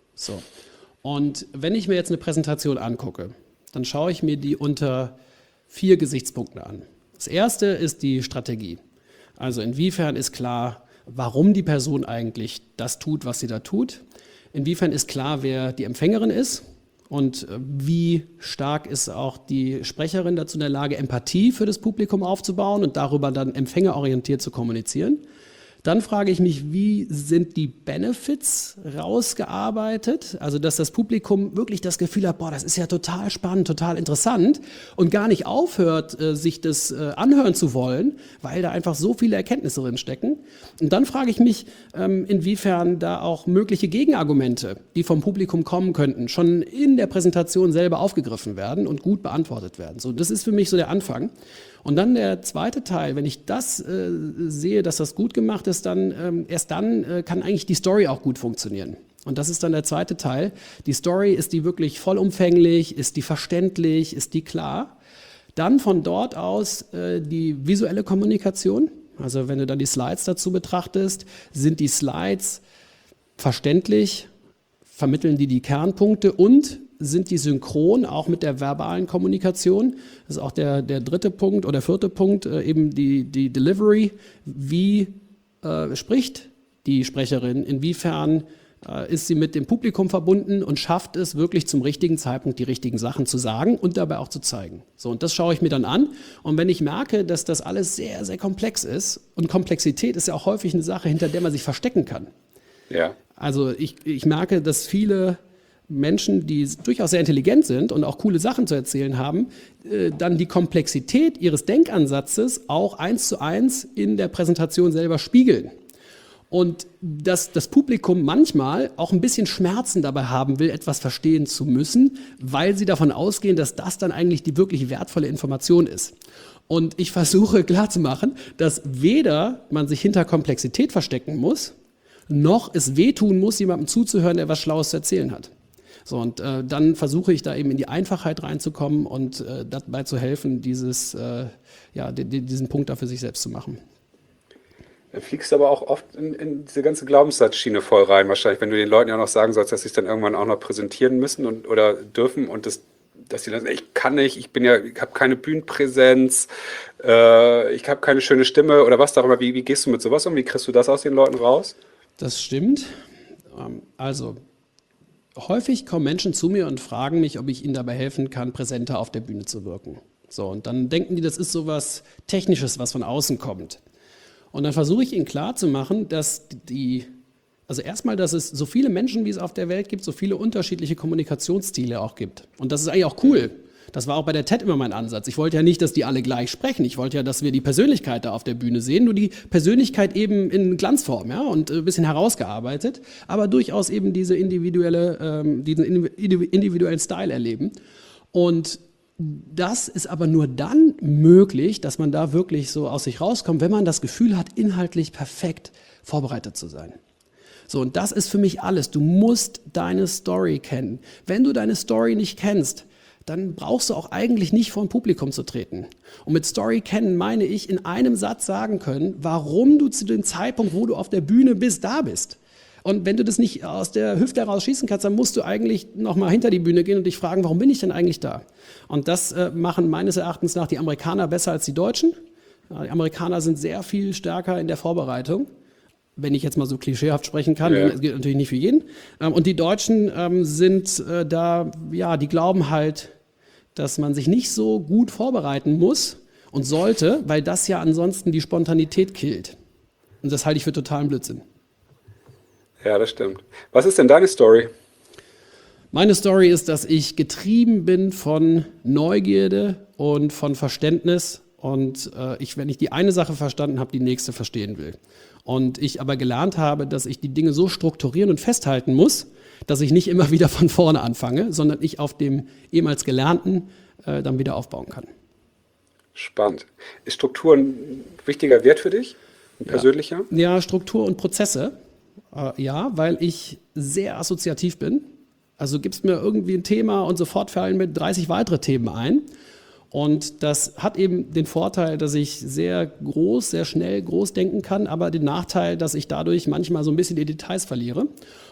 Speaker 1: So. Und wenn ich mir jetzt eine Präsentation angucke, dann schaue ich mir die unter 4 Gesichtspunkten an. Das erste ist die Strategie. Also inwiefern ist klar, warum die Person eigentlich das tut, was sie da tut. Inwiefern ist klar, wer die Empfängerin ist und wie stark ist auch die Sprecherin dazu in der Lage, Empathie für das Publikum aufzubauen und darüber dann empfängerorientiert zu kommunizieren. Dann frage ich mich, wie sind die Benefits rausgearbeitet? Also, dass das Publikum wirklich das Gefühl hat, boah, das ist ja total spannend, total interessant und gar nicht aufhört, sich das anhören zu wollen, weil da einfach so viele Erkenntnisse drin stecken. Und dann frage ich mich, inwiefern da auch mögliche Gegenargumente, die vom Publikum kommen könnten, schon in der Präsentation selber aufgegriffen werden und gut beantwortet werden. So, das ist für mich so der Anfang. Und dann der zweite Teil, wenn ich das sehe, dass das gut gemacht ist, dann erst dann kann eigentlich die Story auch gut funktionieren. Und das ist dann der zweite Teil. Die Story, ist die wirklich vollumfänglich, ist die verständlich, ist die klar? Dann von dort aus die visuelle Kommunikation. Also wenn du dann die Slides dazu betrachtest, sind die Slides verständlich, vermitteln die Kernpunkte und sind die synchron, auch mit der verbalen Kommunikation. Das ist auch der dritte Punkt oder vierte Punkt, eben die Delivery. Wie spricht die Sprecherin? Inwiefern ist sie mit dem Publikum verbunden und schafft es wirklich zum richtigen Zeitpunkt die richtigen Sachen zu sagen und dabei auch zu zeigen? So, und das schaue ich mir dann an. Und wenn ich merke, dass das alles sehr, sehr komplex ist, und Komplexität ist ja auch häufig eine Sache, hinter der man sich verstecken kann.
Speaker 2: Ja.
Speaker 1: Also ich merke, dass viele Menschen, die durchaus sehr intelligent sind und auch coole Sachen zu erzählen haben, dann die Komplexität ihres Denkansatzes auch 1:1 in der Präsentation selber spiegeln. Und dass das Publikum manchmal auch ein bisschen Schmerzen dabei haben will, etwas verstehen zu müssen, weil sie davon ausgehen, dass das dann eigentlich die wirklich wertvolle Information ist. Und ich versuche klarzumachen, dass weder man sich hinter Komplexität verstecken muss, noch es wehtun muss, jemandem zuzuhören, der was Schlaues zu erzählen hat. So, und dann versuche ich da eben in die Einfachheit reinzukommen und dabei zu helfen, diesen Punkt da für sich selbst zu machen.
Speaker 2: Da fliegst du aber auch oft in diese ganze Glaubenssatzschiene voll rein, wahrscheinlich, wenn du den Leuten ja noch sagen sollst, dass sie es dann irgendwann auch noch präsentieren müssen oder dürfen und dass sie dann sagen, ich kann nicht, ich habe keine Bühnenpräsenz, ich habe keine schöne Stimme oder was darüber. Wie gehst du mit sowas um? Wie kriegst du das aus den Leuten raus?
Speaker 1: Das stimmt. Also häufig kommen Menschen zu mir und fragen mich, ob ich ihnen dabei helfen kann, präsenter auf der Bühne zu wirken. So, und dann denken die, das ist so was Technisches, was von außen kommt. Und dann versuche ich ihnen klarzumachen, dass also erstmal, dass es so viele Menschen, wie es auf der Welt gibt, so viele unterschiedliche Kommunikationsstile auch gibt. Und das ist eigentlich auch cool. Das war auch bei der TED immer mein Ansatz. Ich wollte ja nicht, dass die alle gleich sprechen. Ich wollte ja, dass wir die Persönlichkeit da auf der Bühne sehen. Nur die Persönlichkeit eben in Glanzform, ja, und ein bisschen herausgearbeitet, aber durchaus eben diesen individuellen Style erleben. Und das ist aber nur dann möglich, dass man da wirklich so aus sich rauskommt, wenn man das Gefühl hat, inhaltlich perfekt vorbereitet zu sein. So, und das ist für mich alles. Du musst deine Story kennen. Wenn du deine Story nicht kennst, dann brauchst du auch eigentlich nicht vor ein Publikum zu treten. Und mit Story kennen meine ich, in einem Satz sagen können, warum du zu dem Zeitpunkt, wo du auf der Bühne bist, da bist. Und wenn du das nicht aus der Hüfte heraus schießen kannst, dann musst du eigentlich nochmal hinter die Bühne gehen und dich fragen, warum bin ich denn eigentlich da? Und das machen meines Erachtens nach die Amerikaner besser als die Deutschen. Die Amerikaner sind sehr viel stärker in der Vorbereitung, wenn ich jetzt mal so klischeehaft sprechen kann. Ja. Das gilt natürlich nicht für jeden. Und die Deutschen sind die glauben halt, dass man sich nicht so gut vorbereiten muss und sollte, weil das ja ansonsten die Spontanität killt. Und das halte ich für totalen Blödsinn.
Speaker 2: Ja, das stimmt. Was ist denn deine Story?
Speaker 1: Meine Story ist, dass ich getrieben bin von Neugierde und von Verständnis und wenn ich die eine Sache verstanden habe, die nächste verstehen will. Und ich aber gelernt habe, dass ich die Dinge so strukturieren und festhalten muss, dass ich nicht immer wieder von vorne anfange, sondern ich auf dem ehemals Gelernten dann wieder aufbauen kann.
Speaker 2: Spannend. Ist Struktur ein wichtiger Wert für dich? Ein persönlicher?
Speaker 1: Ja, Struktur und Prozesse. Ja, weil ich sehr assoziativ bin. Also gibst mir irgendwie ein Thema und sofort fallen mir 30 weitere Themen ein. Und das hat eben den Vorteil, dass ich sehr schnell groß denken kann, aber den Nachteil, dass ich dadurch manchmal so ein bisschen die Details verliere.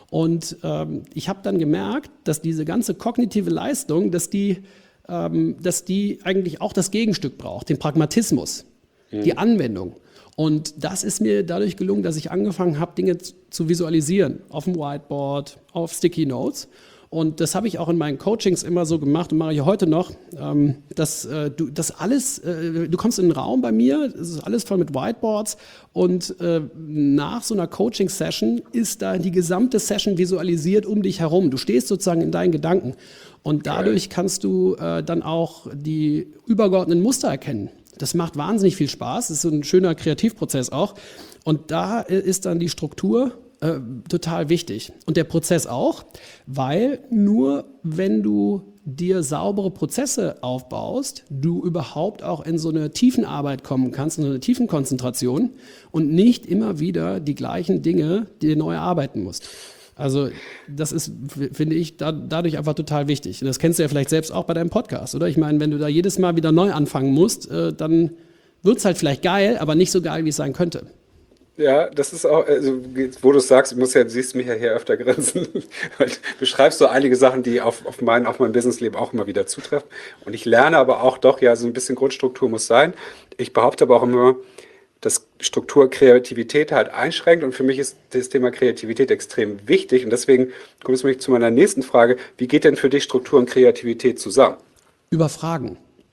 Speaker 1: Und ich habe dann gemerkt, dass diese ganze kognitive Leistung, dass die eigentlich auch das Gegenstück braucht, den Pragmatismus, die Anwendung. Und das ist mir dadurch gelungen, dass ich angefangen habe, Dinge zu visualisieren auf dem Whiteboard, auf Sticky Notes. Und das habe ich auch in meinen Coachings immer so gemacht und mache ich heute noch, dass du kommst in einen Raum bei mir, es ist alles voll mit Whiteboards und nach so einer Coaching-Session ist da die gesamte Session visualisiert um dich herum. Du stehst sozusagen in deinen Gedanken und dadurch kannst du dann auch die übergeordneten Muster erkennen. Das macht wahnsinnig viel Spaß, das ist so ein schöner Kreativprozess auch und da ist dann die Struktur total wichtig. Und der Prozess auch, weil nur wenn du dir saubere Prozesse aufbaust, du überhaupt auch in so eine Tiefenarbeit kommen kannst, in so eine Tiefenkonzentration und nicht immer wieder die gleichen Dinge dir neu erarbeiten musst. Also das ist, finde ich, dadurch einfach total wichtig. Und das kennst du ja vielleicht selbst auch bei deinem Podcast, oder? Ich meine, wenn du da jedes Mal wieder neu anfangen musst, dann wird es halt vielleicht geil, aber nicht so geil, wie es sein könnte.
Speaker 2: Ja, das ist auch, also, wo du es sagst, du siehst mich ja hier öfter grinsen, weil du beschreibst so einige Sachen, die auf mein Businessleben auch immer wieder zutreffen. Und ich lerne aber auch doch, ja, so ein bisschen Grundstruktur muss sein. Ich behaupte aber auch immer, dass Struktur Kreativität halt einschränkt und für mich ist das Thema Kreativität extrem wichtig und deswegen kommt es mich zu meiner nächsten Frage. Wie geht denn für dich Struktur und Kreativität zusammen?
Speaker 1: Über Fragen.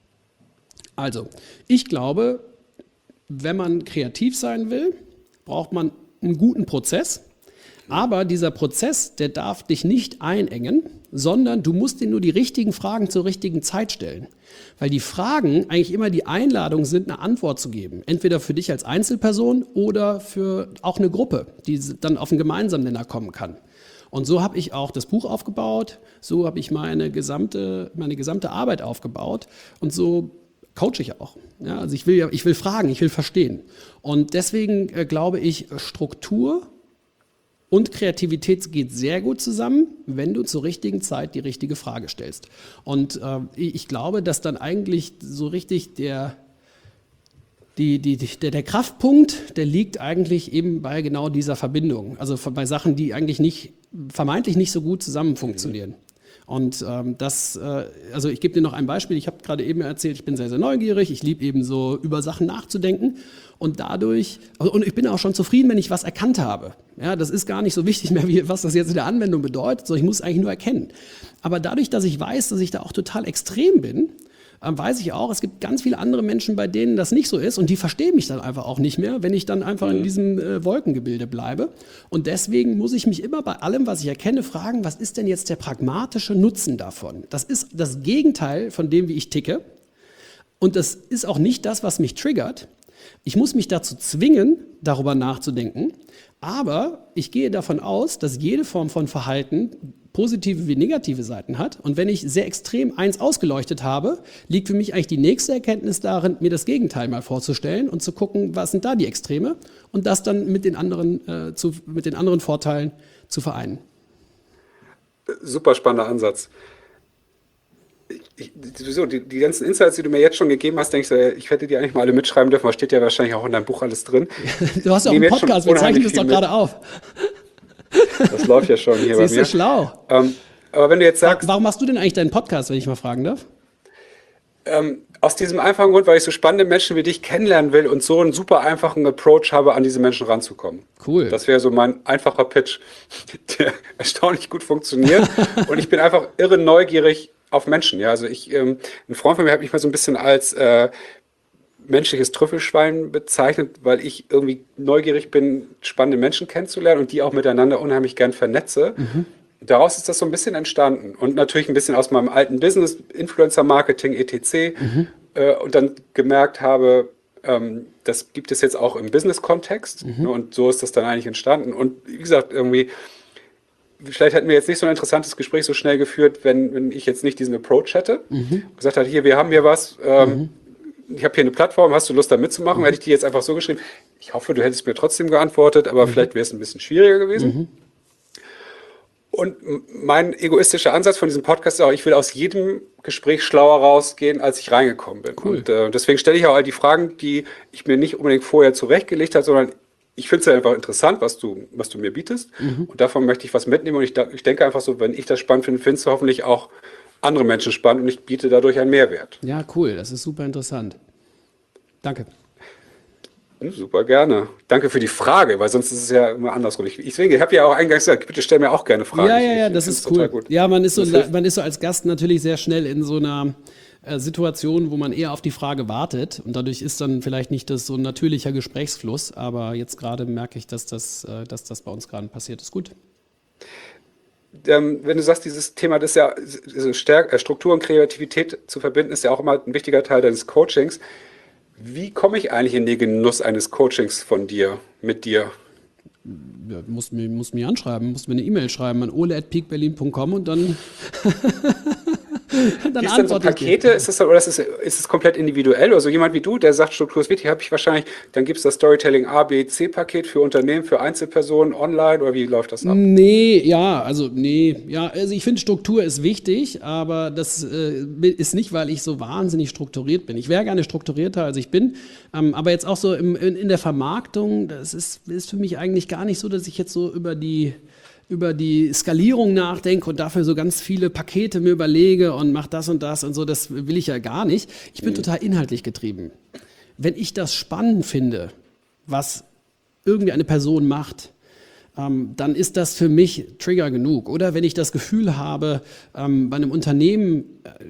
Speaker 1: Also, ich glaube, wenn man kreativ sein will, braucht man einen guten Prozess. Aber dieser Prozess, der darf dich nicht einengen, sondern du musst dir nur die richtigen Fragen zur richtigen Zeit stellen. Weil die Fragen eigentlich immer die Einladung sind, eine Antwort zu geben. Entweder für dich als Einzelperson oder für auch eine Gruppe, die dann auf einen gemeinsamen Nenner kommen kann. Und so habe ich auch das Buch aufgebaut, so habe ich meine gesamte Arbeit aufgebaut und so coache ich auch. Ja, also ich will fragen, ich will verstehen. Und deswegen glaube ich, Struktur und Kreativität geht sehr gut zusammen, wenn du zur richtigen Zeit die richtige Frage stellst. Und ich glaube, dass dann eigentlich so richtig der Kraftpunkt, der liegt eigentlich eben bei genau dieser Verbindung. Also bei Sachen, die eigentlich vermeintlich nicht so gut zusammen funktionieren. Und also ich gebe dir noch ein Beispiel. Ich habe gerade eben erzählt, ich bin sehr, sehr neugierig. Ich liebe eben so über Sachen nachzudenken. Und ich bin auch schon zufrieden, wenn ich was erkannt habe. Ja, das ist gar nicht so wichtig mehr, was das jetzt in der Anwendung bedeutet, sondern ich muss es eigentlich nur erkennen. Aber dadurch, dass ich weiß, dass ich da auch total extrem bin, weiß ich auch, es gibt ganz viele andere Menschen, bei denen das nicht so ist und die verstehen mich dann einfach auch nicht mehr, wenn ich dann einfach in diesem Wolkengebilde bleibe. Und deswegen muss ich mich immer bei allem, was ich erkenne, fragen, was ist denn jetzt der pragmatische Nutzen davon? Das ist das Gegenteil von dem, wie ich ticke. Und das ist auch nicht das, was mich triggert. Ich muss mich dazu zwingen, darüber nachzudenken. Aber ich gehe davon aus, dass jede Form von Verhalten positive wie negative Seiten hat. Und wenn ich sehr extrem eins ausgeleuchtet habe, liegt für mich eigentlich die nächste Erkenntnis darin, mir das Gegenteil mal vorzustellen und zu gucken, was sind da die Extreme und das dann mit den anderen Vorteilen zu vereinen.
Speaker 2: Super spannender Ansatz. Sowieso, die ganzen Insights, die du mir jetzt schon gegeben hast, denke ich so, ich hätte die eigentlich mal alle mitschreiben dürfen, aber steht ja wahrscheinlich auch in deinem Buch alles drin.
Speaker 1: Du hast ja auch einen Podcast, wir zeichnen das doch gerade auf.
Speaker 2: Das läuft ja schon hier bei mir.
Speaker 1: Siehst du, schlau.
Speaker 2: Aber wenn du jetzt sagst...
Speaker 1: Warum machst du denn eigentlich deinen Podcast, wenn ich mal fragen darf?
Speaker 2: Aus diesem einfachen Grund, weil ich so spannende Menschen wie dich kennenlernen will und so einen super einfachen Approach habe, an diese Menschen ranzukommen.
Speaker 1: Cool.
Speaker 2: Das wäre so mein einfacher Pitch, der erstaunlich gut funktioniert. Und ich bin einfach irre neugierig auf Menschen. Ja, also ein Freund von mir hat mich mal so ein bisschen als menschliches Trüffelschwein bezeichnet, weil ich irgendwie neugierig bin, spannende Menschen kennenzulernen und die auch miteinander unheimlich gern vernetze. Mhm. Daraus ist das so ein bisschen entstanden und natürlich ein bisschen aus meinem alten Business, Influencer-Marketing, etc. Und dann gemerkt habe, das gibt es jetzt auch im Business-Kontext und so ist das dann eigentlich entstanden. Und wie gesagt, irgendwie, vielleicht hätten wir jetzt nicht so ein interessantes Gespräch so schnell geführt, wenn ich jetzt nicht diesen Approach hätte. Gesagt hätte, wir haben hier was, ich habe hier eine Plattform, hast du Lust da mitzumachen? Hätte ich die jetzt einfach so geschrieben. Ich hoffe, du hättest mir trotzdem geantwortet, aber vielleicht wäre es ein bisschen schwieriger gewesen. Und mein egoistischer Ansatz von diesem Podcast ist auch, ich will aus jedem Gespräch schlauer rausgehen, als ich reingekommen bin. Cool. Und deswegen stelle ich auch all die Fragen, die ich mir nicht unbedingt vorher zurechtgelegt habe, sondern ich finde es ja einfach interessant, was du mir bietest. Und davon möchte ich was mitnehmen. Und ich denke einfach so, wenn ich das spannend finde, findest du hoffentlich auch andere Menschen spannend und ich biete dadurch einen Mehrwert.
Speaker 1: Ja, cool, das ist super interessant. Danke.
Speaker 2: Super gerne. Danke für die Frage, weil sonst ist es ja immer andersrum. Ich habe ja auch eingangs gesagt, bitte stell mir auch gerne Fragen.
Speaker 1: Ja,
Speaker 2: Ich,
Speaker 1: ja,
Speaker 2: ich
Speaker 1: ja,
Speaker 2: finde
Speaker 1: das
Speaker 2: es
Speaker 1: ist
Speaker 2: total
Speaker 1: cool.
Speaker 2: gut.
Speaker 1: Ja,
Speaker 2: Das hilft.
Speaker 1: man ist so als Gast natürlich sehr schnell in so einer Situation, wo man eher auf die Frage wartet und dadurch ist dann vielleicht nicht das so ein natürlicher Gesprächsfluss, aber jetzt gerade merke ich, dass das bei uns gerade passiert ist. Gut.
Speaker 2: Wenn du sagst, dieses Thema, das ist ja Struktur und Kreativität zu verbinden, ist ja auch immer ein wichtiger Teil deines Coachings. Wie komme ich eigentlich in den Genuss eines Coachings von dir, mit dir?
Speaker 1: Ja, muss mir anschreiben, muss mir eine E-Mail schreiben an ole@peakberlin.com und dann, dann
Speaker 2: Gibt es denn so
Speaker 1: antworte ich dir.
Speaker 2: Pakete? Ist es komplett individuell? Also jemand wie du, der sagt, Struktur ist wichtig, habe ich wahrscheinlich, dann gibt es das Storytelling A, B, C-Paket für Unternehmen, für Einzelpersonen, online oder wie läuft das ab?
Speaker 1: Also ich finde Struktur ist wichtig, aber das ist nicht, weil ich so wahnsinnig strukturiert bin. Ich wäre gerne strukturierter, als ich bin, aber jetzt auch so in der Vermarktung, das ist für mich eigentlich gar nicht so, dass ich jetzt so über die Skalierung nachdenke und dafür so ganz viele Pakete mir überlege und mache das und so, das will ich ja gar nicht. Ich bin total inhaltlich getrieben. Wenn ich das spannend finde, was irgendwie eine Person macht, dann ist das für mich Trigger genug. Oder wenn ich das Gefühl habe, bei einem Unternehmen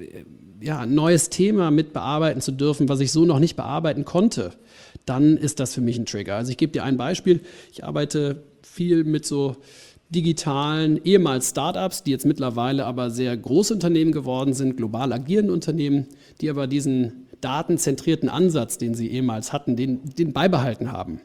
Speaker 1: ein neues Thema mit bearbeiten zu dürfen, was ich so noch nicht bearbeiten konnte, dann ist das für mich ein Trigger. Also ich gebe dir ein Beispiel. Ich arbeite viel mit so digitalen, ehemals Startups, die jetzt mittlerweile aber sehr große Unternehmen geworden sind, global agierende Unternehmen, die aber diesen datenzentrierten Ansatz, den sie ehemals hatten, den beibehalten haben.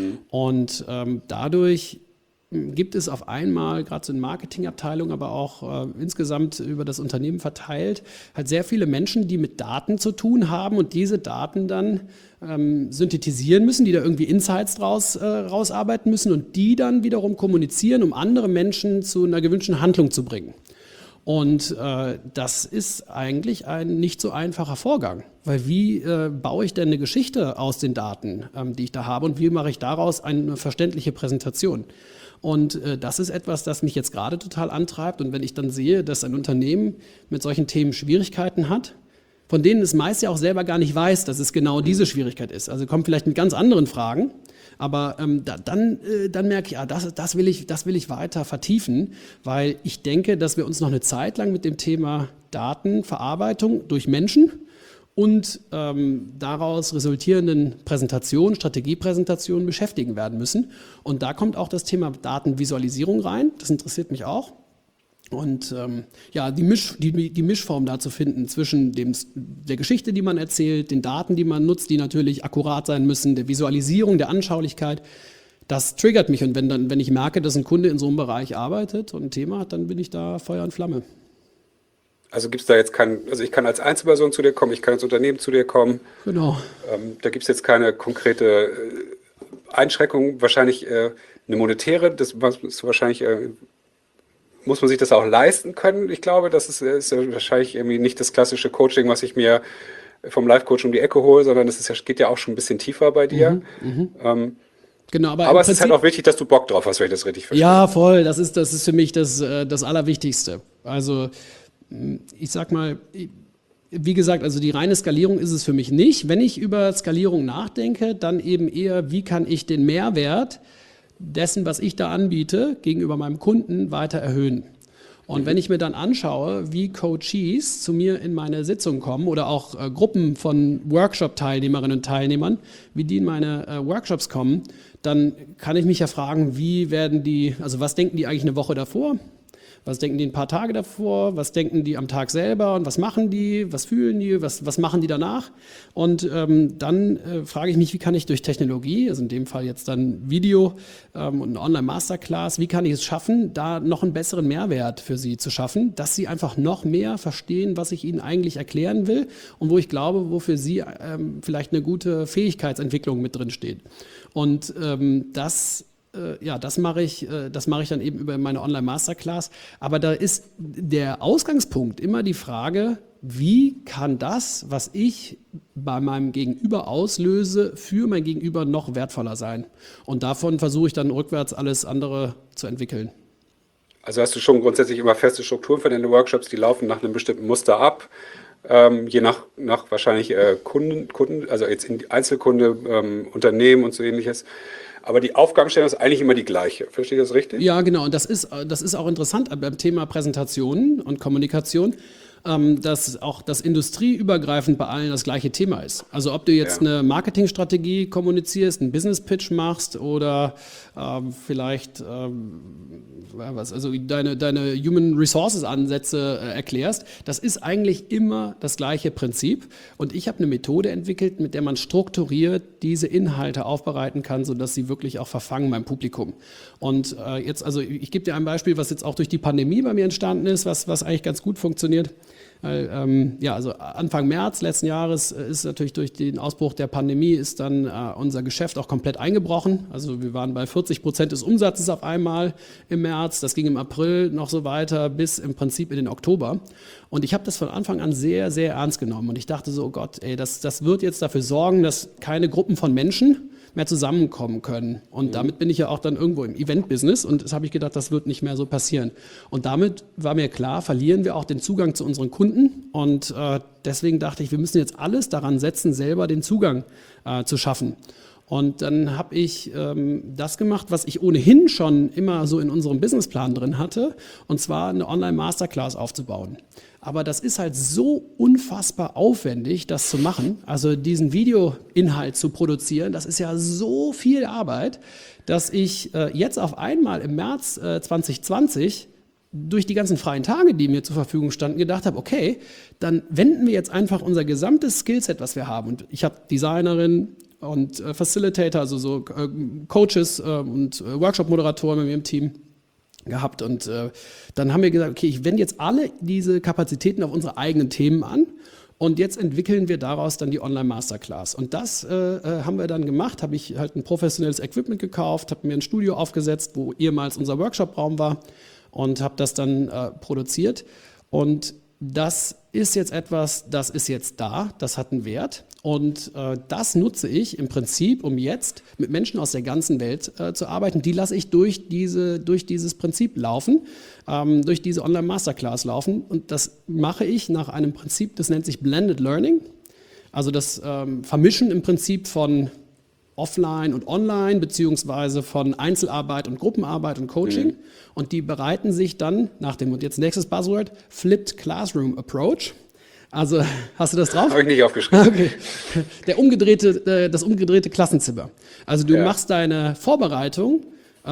Speaker 1: Und dadurch gibt es auf einmal, gerade so in Marketingabteilungen, aber auch insgesamt über das Unternehmen verteilt, halt sehr viele Menschen, die mit Daten zu tun haben und diese Daten dann synthetisieren müssen, die da irgendwie Insights rausarbeiten müssen und die dann wiederum kommunizieren, um andere Menschen zu einer gewünschten Handlung zu bringen. Und das ist eigentlich ein nicht so einfacher Vorgang, weil wie baue ich denn eine Geschichte aus den Daten, die ich da habe und wie mache ich daraus eine verständliche Präsentation? Und das ist etwas, das mich jetzt gerade total antreibt. Und wenn ich dann sehe, dass ein Unternehmen mit solchen Themen Schwierigkeiten hat, von denen es meist ja auch selber gar nicht weiß, dass es genau diese Schwierigkeit ist. Also kommt vielleicht mit ganz anderen Fragen, aber dann merke ich, das will ich weiter vertiefen, weil ich denke, dass wir uns noch eine Zeit lang mit dem Thema Datenverarbeitung durch Menschen und daraus resultierenden Präsentationen, Strategiepräsentationen beschäftigen werden müssen. Und da kommt auch das Thema Datenvisualisierung rein. Das interessiert mich auch. Und die Mischform da zu finden zwischen der Geschichte, die man erzählt, den Daten, die man nutzt, die natürlich akkurat sein müssen, der Visualisierung, der Anschaulichkeit, das triggert mich. Und wenn ich merke, dass ein Kunde in so einem Bereich arbeitet und ein Thema hat, dann bin ich da Feuer und Flamme.
Speaker 2: Also gibt es da jetzt also ich kann als Einzelperson zu dir kommen, ich kann als Unternehmen zu dir kommen.
Speaker 1: Genau.
Speaker 2: Da gibt es jetzt keine konkrete Einschränkung, wahrscheinlich eine monetäre, das ist wahrscheinlich, muss man sich das auch leisten können. Ich glaube, das ist ja wahrscheinlich irgendwie nicht das klassische Coaching, was ich mir vom Life-Coach um die Ecke hole, sondern geht ja auch schon ein bisschen tiefer bei dir.
Speaker 1: Genau, aber
Speaker 2: Aber
Speaker 1: im
Speaker 2: es ist halt
Speaker 1: Prinzip,
Speaker 2: auch wichtig, dass du Bock drauf hast, wenn ich das richtig verstehe.
Speaker 1: ja, voll, das ist für mich das Allerwichtigste. Also ich sag mal, wie gesagt, also die reine Skalierung ist es für mich nicht. Wenn ich über Skalierung nachdenke, dann eben eher, wie kann ich den Mehrwert dessen, was ich da anbiete, gegenüber meinem Kunden weiter erhöhen. Und wenn ich mir dann anschaue, wie Coaches zu mir in meine Sitzung kommen oder auch Gruppen von Workshop-Teilnehmerinnen und Teilnehmern, wie die in meine Workshops kommen, dann kann ich mich ja fragen, was denken die eigentlich eine Woche davor? Was denken die ein paar Tage davor? Was denken die am Tag selber? Und was machen die? Was fühlen die? Was machen die danach? Und dann frage ich mich, wie kann ich durch Technologie, also in dem Fall jetzt dann Video und eine Online-Masterclass, wie kann ich es schaffen, da noch einen besseren Mehrwert für sie zu schaffen, dass sie einfach noch mehr verstehen, was ich ihnen eigentlich erklären will und wo ich glaube, wofür sie vielleicht eine gute Fähigkeitsentwicklung mit drin steht. Und das mache ich dann eben über meine Online-Masterclass. Aber da ist der Ausgangspunkt immer die Frage, wie kann das, was ich bei meinem Gegenüber auslöse, für mein Gegenüber noch wertvoller sein? Und davon versuche ich dann rückwärts alles andere zu entwickeln.
Speaker 2: Also hast du schon grundsätzlich immer feste Strukturen für deine Workshops, die laufen nach einem bestimmten Muster ab, je nach wahrscheinlich Kunden, also jetzt Einzelkunde, Unternehmen und so ähnliches. Aber die Aufgabenstellung ist eigentlich immer die gleiche. Verstehe ich das richtig?
Speaker 1: Ja, genau. Und das ist auch interessant beim Thema Präsentationen und Kommunikation, dass auch das industrieübergreifend bei allen das gleiche Thema ist. Also ob du jetzt
Speaker 2: Ja.
Speaker 1: eine Marketingstrategie kommunizierst, einen Business-Pitch machst oder vielleicht also deine Human Resources-Ansätze erklärst, das ist eigentlich immer das gleiche Prinzip. Und ich habe eine Methode entwickelt, mit der man strukturiert diese Inhalte aufbereiten kann, sodass sie wirklich auch verfangen beim Publikum. Und jetzt, also ich gebe dir ein Beispiel, was jetzt auch durch die Pandemie bei mir entstanden ist, was eigentlich ganz gut funktioniert. Also Anfang März letzten Jahres ist natürlich durch den Ausbruch der Pandemie ist dann unser Geschäft auch komplett eingebrochen. Also wir waren bei 40% des Umsatzes auf einmal im März. Das ging im April noch so weiter bis im Prinzip in den Oktober. Und ich habe das von Anfang an sehr, sehr ernst genommen. Und ich dachte so, oh Gott, ey, das wird jetzt dafür sorgen, dass keine Gruppen von Menschen mehr zusammenkommen können. Und damit bin ich ja auch dann irgendwo im Event-Business und das habe ich gedacht, das wird nicht mehr so passieren. Und damit war mir klar, verlieren wir auch den Zugang zu unseren Kunden und deswegen dachte ich, wir müssen jetzt alles daran setzen, selber den Zugang zu schaffen. Und dann habe ich das gemacht, was ich ohnehin schon immer so in unserem Businessplan drin hatte, und zwar eine Online-Masterclass aufzubauen. Aber das ist halt so unfassbar aufwendig, das zu machen. Also diesen Videoinhalt zu produzieren, das ist ja so viel Arbeit, dass ich jetzt auf einmal im März 2020 durch die ganzen freien Tage, die mir zur Verfügung standen, gedacht habe, okay, dann wenden wir jetzt einfach unser gesamtes Skillset, was wir haben. Und ich habe Designerin und Facilitator, also so Coaches und Workshop-Moderatoren bei mir im Team gehabt. Und dann haben wir gesagt, okay, ich wende jetzt alle diese Kapazitäten auf unsere eigenen Themen an. Und jetzt entwickeln wir daraus dann die Online-Masterclass. Und das haben wir dann gemacht, habe ich halt ein professionelles Equipment gekauft, habe mir ein Studio aufgesetzt, wo ehemals unser Workshop-Raum war und habe das dann produziert. Und das ist jetzt etwas, das ist jetzt da, das hat einen Wert. Und das nutze ich im Prinzip, um jetzt mit Menschen aus der ganzen Welt zu arbeiten. Die lasse ich durch dieses Prinzip laufen, durch diese Online-Masterclass laufen. Und das mache ich nach einem Prinzip, das nennt sich Blended Learning. Also das Vermischen im Prinzip von Offline und Online, beziehungsweise von Einzelarbeit und Gruppenarbeit und Coaching. Mhm. Und die bereiten sich dann nach dem, und jetzt nächstes Buzzword, Flipped Classroom Approach. Also, hast du das drauf?
Speaker 2: Habe ich nicht aufgeschrieben.
Speaker 1: Okay. Das umgedrehte Klassenzimmer. Also du machst deine Vorbereitung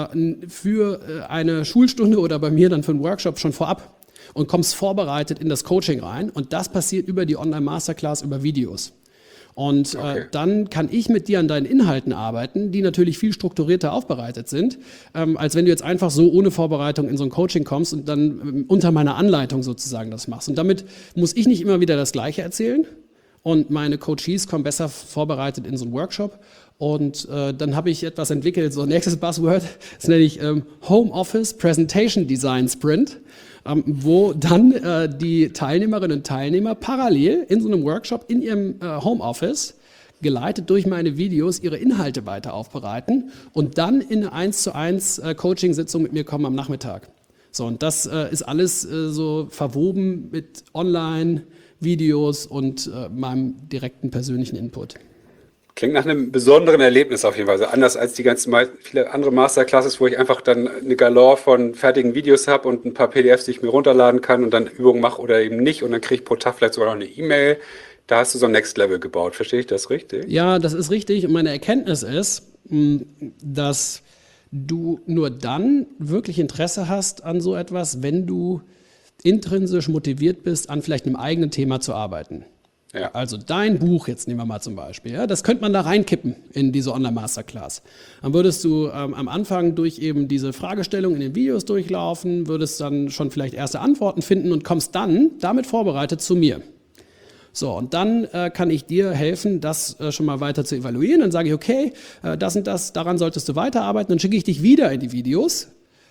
Speaker 1: für eine Schulstunde oder bei mir dann für einen Workshop schon vorab und kommst vorbereitet in das Coaching rein. Und das passiert über die Online-Masterclass, über Videos. Und dann kann ich mit dir an deinen Inhalten arbeiten, die natürlich viel strukturierter aufbereitet sind, als wenn du jetzt einfach so ohne Vorbereitung in so ein Coaching kommst und dann unter meiner Anleitung sozusagen das machst. Und damit muss ich nicht immer wieder das Gleiche erzählen und meine Coaches kommen besser vorbereitet in so einen Workshop. Und dann habe ich etwas entwickelt, so nächstes Buzzword, das nenne ich Home Office Presentation Design Sprint, wo dann die Teilnehmerinnen und Teilnehmer parallel in so einem Workshop in ihrem Homeoffice, geleitet durch meine Videos, ihre Inhalte weiter aufbereiten und dann in eine 1:1 Coaching-Sitzung mit mir kommen am Nachmittag. So, und das ist alles so verwoben mit Online-Videos und meinem direkten persönlichen Input.
Speaker 2: Klingt nach einem besonderen Erlebnis auf jeden Fall. Also anders als die viele andere Masterclasses, wo ich einfach dann eine Galore von fertigen Videos habe und ein paar PDFs, die ich mir runterladen kann und dann Übungen mache oder eben nicht. Und dann kriege ich pro Tag vielleicht sogar noch eine E-Mail. Da hast du so ein Next Level gebaut. Verstehe ich das richtig?
Speaker 1: Ja, das ist richtig. Und meine Erkenntnis ist, dass du nur dann wirklich Interesse hast an so etwas, wenn du intrinsisch motiviert bist, an vielleicht einem eigenen Thema zu arbeiten. Ja. Also dein Buch, jetzt nehmen wir mal zum Beispiel, ja, das könnte man da reinkippen in diese Online-Masterclass. Dann würdest du am Anfang durch eben diese Fragestellung in den Videos durchlaufen, würdest dann schon vielleicht erste Antworten finden und kommst dann damit vorbereitet zu mir. So, und dann kann ich dir helfen, das schon mal weiter zu evaluieren. Dann sage ich, okay, das und das, daran solltest du weiterarbeiten. Dann schicke ich dich wieder in die Videos.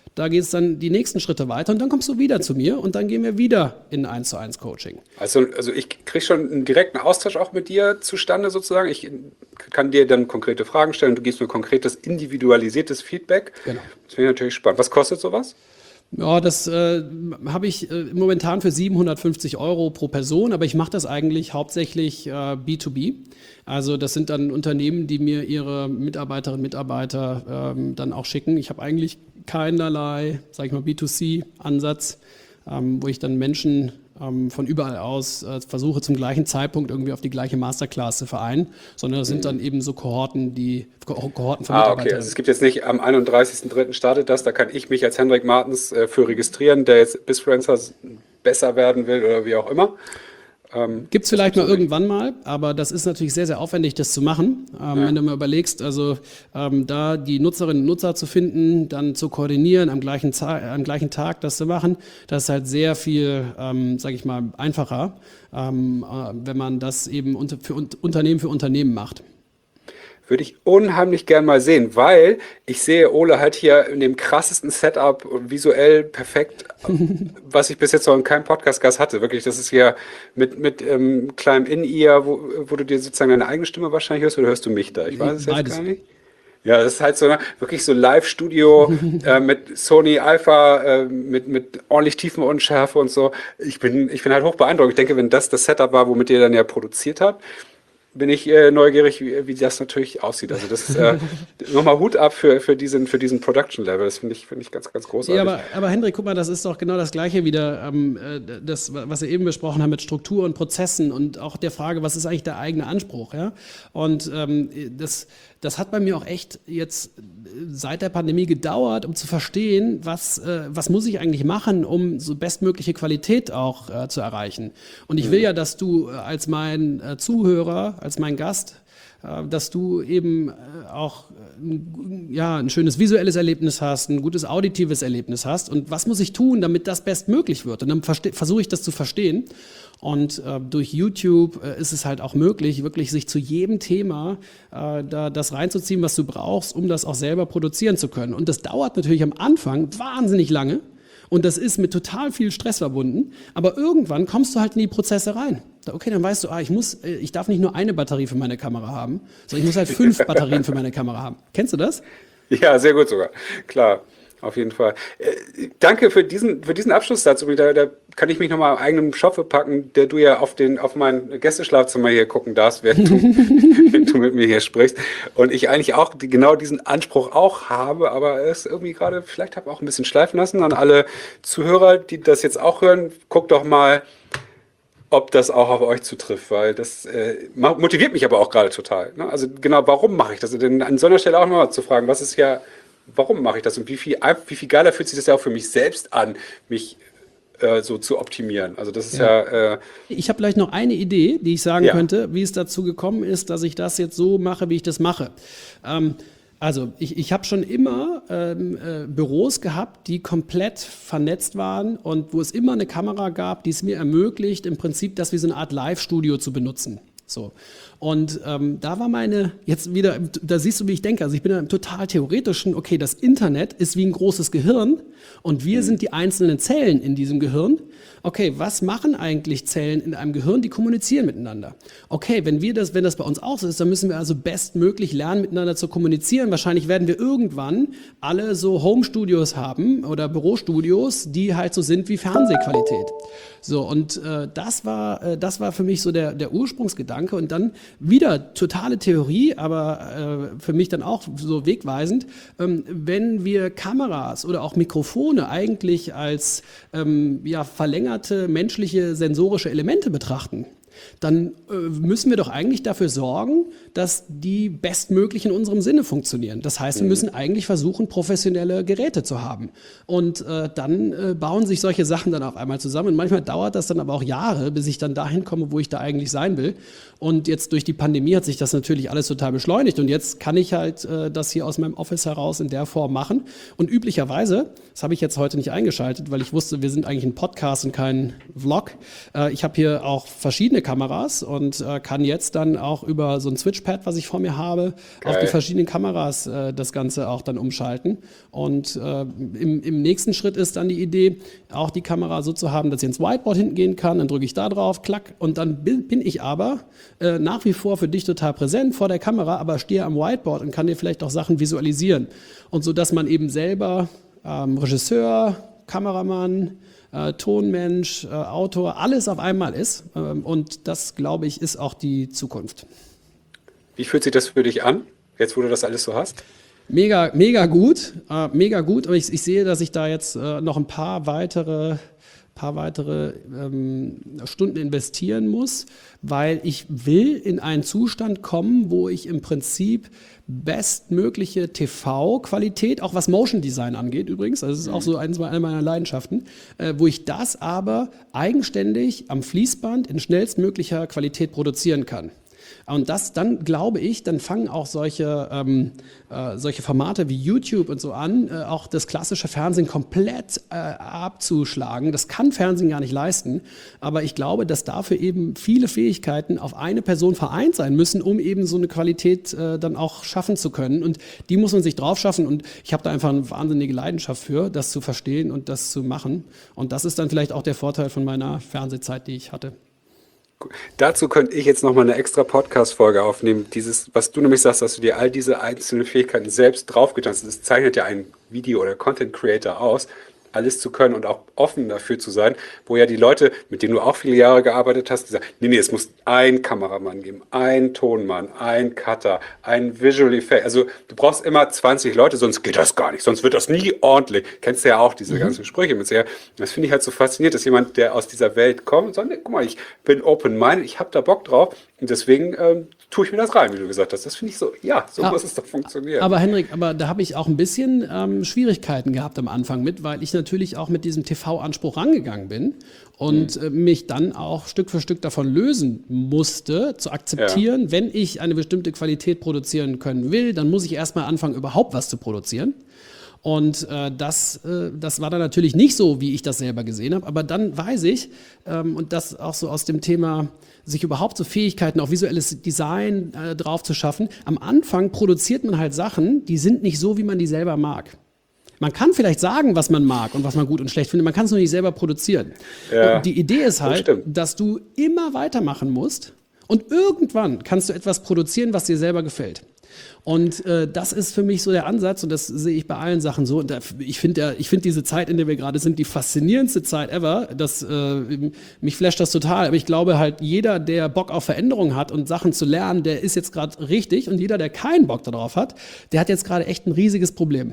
Speaker 1: Da geht es dann die nächsten Schritte weiter und dann kommst du wieder zu mir und dann gehen wir wieder in 1:1 Coaching.
Speaker 2: Also ich kriege schon einen direkten Austausch auch mit dir zustande sozusagen. Ich kann dir dann konkrete Fragen stellen, du gibst mir konkretes, individualisiertes Feedback.
Speaker 1: Genau.
Speaker 2: Das finde ich natürlich spannend. Was kostet sowas?
Speaker 1: Ja, das habe ich momentan für 750 € pro Person, aber ich mache das eigentlich hauptsächlich B2B. Also das sind dann Unternehmen, die mir ihre Mitarbeiterinnen und Mitarbeiter dann auch schicken. Ich habe eigentlich keinerlei, sage ich mal, B2C-Ansatz, wo ich dann Menschen von überall aus versuche zum gleichen Zeitpunkt irgendwie auf die gleiche Masterclass zu vereinen, sondern das sind dann eben so Kohorten von Mitarbeitern.
Speaker 2: Okay. Also es gibt jetzt nicht, am 31.03. startet das, da kann ich mich als Hendrik Martens für registrieren, der jetzt BizFluencer besser werden will oder wie auch immer.
Speaker 1: Gibt es vielleicht mal irgendwann mal, aber das ist natürlich sehr, sehr aufwendig, das zu machen. Wenn du mal überlegst, also da die Nutzerinnen und Nutzer zu finden, dann zu koordinieren, am gleichen Tag das zu machen, das ist halt sehr viel, sage ich mal, einfacher, wenn man das eben für Unternehmen macht.
Speaker 2: Würde ich unheimlich gern mal sehen, weil ich sehe Ole halt hier in dem krassesten Setup und visuell perfekt, was ich bis jetzt noch in keinem Podcast-Gast hatte. Wirklich, das ist hier mit kleinem In-Ear, wo du dir sozusagen deine eigene Stimme wahrscheinlich hörst, oder hörst du mich da? Ich weiß es jetzt
Speaker 1: Beides.
Speaker 2: gar nicht. Ja, das ist halt so wirklich so Live-Studio mit Sony Alpha, mit ordentlich Tiefenunschärfe und so. Ich bin halt hoch beeindruckt. Ich denke, wenn das Setup war, womit ihr dann ja produziert habt, bin ich neugierig, wie das natürlich aussieht. Also das ist nochmal Hut ab für diesen Production-Level. Das finde ich ganz, ganz großartig.
Speaker 1: Ja, aber Hendrik, guck mal, das ist doch genau das Gleiche wieder, das, was wir eben besprochen haben mit Struktur und Prozessen und auch der Frage, was ist eigentlich der eigene Anspruch, ja? Und das hat bei mir auch echt jetzt seit der Pandemie gedauert, um zu verstehen, was muss ich eigentlich machen, um so bestmögliche Qualität auch zu erreichen. Und ich will ja, dass du als mein Zuhörer, als mein Gast, dass du eben auch ein schönes visuelles Erlebnis hast, ein gutes auditives Erlebnis hast. Und was muss ich tun, damit das bestmöglich wird? Und dann versuche ich das zu verstehen. Und durch YouTube ist es halt auch möglich, wirklich sich zu jedem Thema das reinzuziehen, was du brauchst, um das auch selber produzieren zu können. Und das dauert natürlich am Anfang wahnsinnig lange. Und das ist mit total viel Stress verbunden. Aber irgendwann kommst du halt in die Prozesse rein. Okay, dann weißt du, ich darf nicht nur eine Batterie für meine Kamera haben, sondern ich muss halt 5 Batterien für meine Kamera haben. Kennst du das?
Speaker 2: Ja, sehr gut sogar. Klar, auf jeden Fall. Danke für diesen Abschlusssatz. Da kann ich mich nochmal am eigenen Schopfe packen, der du ja auf mein Gästeschlafzimmer hier gucken darfst, während du mit mir hier sprichst. Und ich eigentlich auch genau diesen Anspruch auch habe, aber es irgendwie gerade vielleicht habe auch ein bisschen schleifen lassen. An alle Zuhörer, die das jetzt auch hören, guckt doch mal, ob das auch auf euch zutrifft, weil das motiviert mich aber auch gerade total. Ne? Also genau, warum mache ich das? Denn an so einer Stelle auch nochmal zu fragen, warum mache ich das und wie viel geiler fühlt sich das ja auch für mich selbst an, mich so zu optimieren. Also das ist
Speaker 1: Ich habe vielleicht noch eine Idee, die ich sagen könnte, wie es dazu gekommen ist, dass ich das jetzt so mache, wie ich das mache. Also ich habe schon immer Büros gehabt, die komplett vernetzt waren und wo es immer eine Kamera gab, die es mir ermöglicht, im Prinzip das wie so eine Art Live-Studio zu benutzen. So. Und da war jetzt wieder, da siehst du, wie ich denke, also ich bin da im total theoretischen, okay, das Internet ist wie ein großes Gehirn und wir sind die einzelnen Zellen in diesem Gehirn. Okay, was machen eigentlich Zellen in einem Gehirn? Die kommunizieren miteinander. Okay, wenn das bei uns auch so ist, dann müssen wir also bestmöglich lernen, miteinander zu kommunizieren. Wahrscheinlich werden wir irgendwann alle so Home-Studios haben oder Bürostudios, die halt so sind wie Fernsehqualität. So, und das war für mich so der Ursprungsgedanke und dann wieder totale Theorie, aber für mich dann auch so wegweisend, wenn wir Kameras oder auch Mikrofone eigentlich als verlängerte menschliche sensorische Elemente betrachten, dann müssen wir doch eigentlich dafür sorgen, dass die bestmöglich in unserem Sinne funktionieren. Das heißt, wir müssen eigentlich versuchen, professionelle Geräte zu haben. Und dann bauen sich solche Sachen dann auf einmal zusammen. Und manchmal dauert das dann aber auch Jahre, bis ich dann dahin komme, wo ich da eigentlich sein will. Und jetzt durch die Pandemie hat sich das natürlich alles total beschleunigt. Und jetzt kann ich halt das hier aus meinem Office heraus in der Form machen. Und üblicherweise, das habe ich jetzt heute nicht eingeschaltet, weil ich wusste, wir sind eigentlich ein Podcast und kein Vlog. Ich habe hier auch verschiedene verschiedene Kameras und kann jetzt dann auch über so ein Switchpad, was ich vor mir habe, auf die
Speaker 2: Geil.
Speaker 1: verschiedenen Kameras das Ganze auch dann umschalten. Und im nächsten Schritt ist dann die Idee, auch die Kamera so zu haben, dass ich ins Whiteboard hinten gehen kann, dann drücke ich da drauf, klack, und dann bin ich aber nach wie vor für dich total präsent vor der Kamera, aber stehe am Whiteboard und kann dir vielleicht auch Sachen visualisieren. Und so, dass man eben selber Regisseur, Kameramann, Tonmensch, Autor, alles auf einmal ist. Und das, glaube ich, ist auch die Zukunft.
Speaker 2: Wie fühlt sich das für dich an, jetzt wo du das alles so hast?
Speaker 1: Mega, mega gut, mega gut. Aber ich sehe, dass ich da jetzt noch ein paar weitere Stunden investieren muss, weil ich will in einen Zustand kommen, wo ich im Prinzip bestmögliche TV-Qualität, auch was Motion Design angeht übrigens, also das ist auch so eine meiner Leidenschaften, wo ich das aber eigenständig am Fließband in schnellstmöglicher Qualität produzieren kann. Und das, dann glaube ich, dann fangen auch solche Formate wie YouTube und so an, auch das klassische Fernsehen komplett abzuschlagen. Das kann Fernsehen gar nicht leisten. Aber ich glaube, dass dafür eben viele Fähigkeiten auf eine Person vereint sein müssen, um eben so eine Qualität dann auch schaffen zu können. Und die muss man sich drauf schaffen. Und ich habe da einfach eine wahnsinnige Leidenschaft für, das zu verstehen und das zu machen. Und das ist dann vielleicht auch der Vorteil von meiner Fernsehzeit, die ich hatte.
Speaker 2: Dazu könnte ich jetzt nochmal eine extra Podcast-Folge aufnehmen. Dieses, was du nämlich sagst, dass du dir all diese einzelnen Fähigkeiten selbst draufgetan hast, das zeichnet ja einen Video- oder Content-Creator aus, alles zu können und auch offen dafür zu sein, wo ja die Leute, mit denen du auch viele Jahre gearbeitet hast, die sagen, nee, es muss einen Kameramann geben, einen Tonmann, einen Cutter, einen Visual Effect. Also du brauchst immer 20 Leute, sonst geht das gar nicht, sonst wird das nie ordentlich. Kennst du ja auch diese ganzen Sprüche mit sehr. Das finde ich halt so faszinierend, dass jemand, der aus dieser Welt kommt und sagt, nee, guck mal, ich bin open-minded, ich habe da Bock drauf und deswegen tue ich mir das rein, wie du gesagt hast. Das finde ich so, ja, so muss es doch funktionieren.
Speaker 1: Aber Henrik, da habe ich auch ein bisschen Schwierigkeiten gehabt am Anfang mit, weil ich natürlich auch mit diesem TV-Anspruch rangegangen bin und mich dann auch Stück für Stück davon lösen musste, zu akzeptieren, wenn ich eine bestimmte Qualität produzieren können will, dann muss ich erstmal anfangen, überhaupt was zu produzieren. Und das war dann natürlich nicht so, wie ich das selber gesehen habe. Aber dann weiß ich, und das auch so aus dem Thema, sich überhaupt so Fähigkeiten, auch visuelles Design drauf zu schaffen. Am Anfang produziert man halt Sachen, die sind nicht so, wie man die selber mag. Man kann vielleicht sagen, was man mag und was man gut und schlecht findet, man kann es nur nicht selber produzieren.
Speaker 2: Ja,
Speaker 1: Und die Idee ist
Speaker 2: das
Speaker 1: halt,
Speaker 2: stimmt.
Speaker 1: dass du immer weitermachen musst und irgendwann kannst du etwas produzieren, was dir selber gefällt. Und das ist für mich so der Ansatz und das sehe ich bei allen Sachen so. Und ich finde diese Zeit, in der wir gerade sind, die faszinierendste Zeit ever. Mich flasht das total. Aber ich glaube halt, jeder, der Bock auf Veränderung hat und Sachen zu lernen, der ist jetzt gerade richtig. Und jeder, der keinen Bock darauf hat, der hat jetzt gerade echt ein riesiges Problem.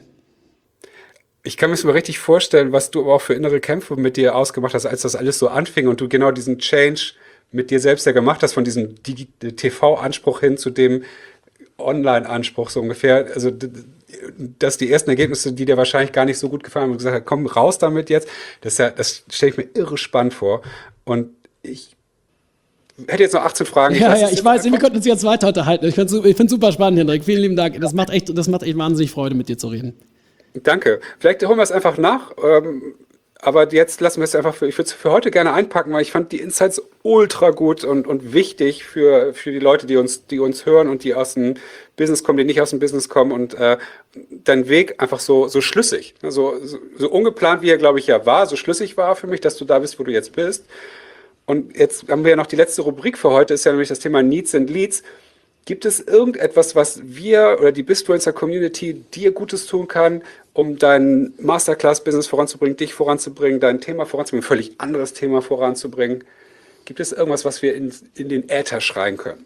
Speaker 2: Ich kann mir das mal richtig vorstellen, was du aber auch für innere Kämpfe mit dir ausgemacht hast, als das alles so anfing und du genau diesen Change mit dir selbst ja gemacht hast, von diesem TV-Anspruch hin zu dem Online-Anspruch so ungefähr. Also, dass die ersten Ergebnisse, die dir wahrscheinlich gar nicht so gut gefallen haben, und gesagt hast, komm raus damit jetzt, das stelle ich mir irre spannend vor. Und ich hätte jetzt noch 18 Fragen.
Speaker 1: Ja,
Speaker 2: lasse
Speaker 1: ja,
Speaker 2: es
Speaker 1: ich
Speaker 2: jetzt
Speaker 1: weiß, wir
Speaker 2: einfach-
Speaker 1: könnten uns jetzt weiter unterhalten. Ich finde es super spannend, Hendrik. Vielen lieben Dank. Das macht echt wahnsinnig Freude, mit dir zu reden.
Speaker 2: Danke. Vielleicht holen wir es einfach nach. Aber jetzt lassen wir es einfach ich würde es für heute gerne einpacken, weil ich fand die Insights ultra gut und wichtig für die Leute, die uns hören und die aus dem Business kommen, die nicht aus dem Business kommen und dein Weg einfach so schlüssig, ne, so ungeplant, wie er, glaube ich, ja war, so schlüssig war für mich, dass du da bist, wo du jetzt bist. Und jetzt haben wir ja noch die letzte Rubrik für heute, ist ja nämlich das Thema Needs and Leads. Gibt es irgendetwas, was wir oder die Bistfluencer Community dir Gutes tun kann, um dein Masterclass-Business voranzubringen, dich voranzubringen, dein Thema voranzubringen, ein völlig anderes Thema voranzubringen? Gibt es irgendwas, was wir in den Äther schreien können?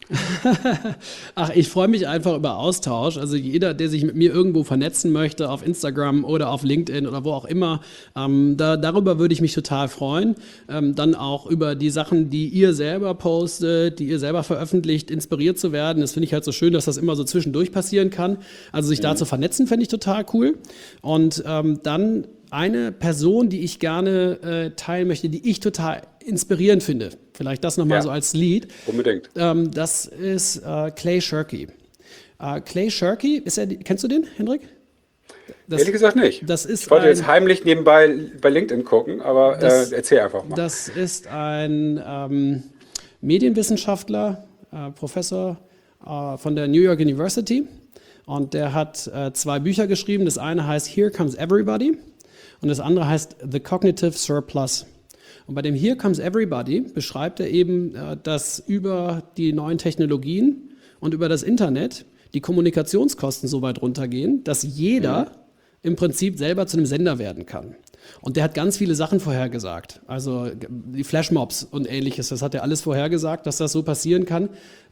Speaker 1: Ach, ich freue mich einfach über Austausch. Also jeder, der sich mit mir irgendwo vernetzen möchte, auf Instagram oder auf LinkedIn oder wo auch immer, darüber würde ich mich total freuen. Dann auch über die Sachen, die ihr selber postet, die ihr selber veröffentlicht, inspiriert zu werden. Das finde ich halt so schön, dass das immer so zwischendurch passieren kann. Also sich da zu vernetzen, fände ich total cool. Und dann eine Person, die ich gerne teilen möchte, die ich total inspirierend finde. Vielleicht das nochmal
Speaker 2: Ja.
Speaker 1: so als Lied.
Speaker 2: Unbedingt.
Speaker 1: Das ist Clay Shirky. Clay Shirky, kennst du den, Hendrik?
Speaker 2: Ehrlich gesagt nicht.
Speaker 1: Das ist
Speaker 2: Ich wollte jetzt heimlich nebenbei bei LinkedIn gucken, aber erzähl einfach mal.
Speaker 1: Das ist ein Medienwissenschaftler, Professor von der New York University. Und der hat 2 Bücher geschrieben. Das eine heißt Here Comes Everybody und das andere heißt The Cognitive Surplus. Und bei dem Here Comes Everybody beschreibt er eben, dass über die neuen Technologien und über das Internet die Kommunikationskosten so weit runtergehen, dass jeder im Prinzip selber zu einem Sender werden kann. Und der hat ganz viele Sachen vorhergesagt. Also die Flashmobs und ähnliches, das hat er alles vorhergesagt, dass das so passieren kann.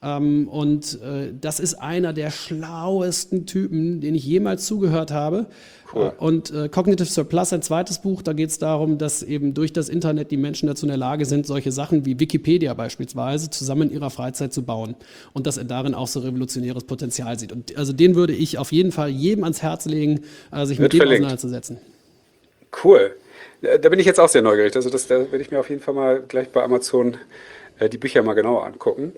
Speaker 1: Das ist einer der schlauesten Typen, den ich jemals zugehört habe. Cool. Und Cognitive Surplus, ein zweites Buch, da geht es darum, dass eben durch das Internet die Menschen dazu in der Lage sind, solche Sachen wie Wikipedia beispielsweise zusammen in ihrer Freizeit zu bauen. Und dass er darin auch so revolutionäres Potenzial sieht. Und also den würde ich auf jeden Fall jedem ans Herz legen, sich mit dem auseinanderzusetzen.
Speaker 2: Cool. Da bin ich jetzt auch sehr neugierig. Also da werde ich mir auf jeden Fall mal gleich bei Amazon die Bücher mal genauer angucken.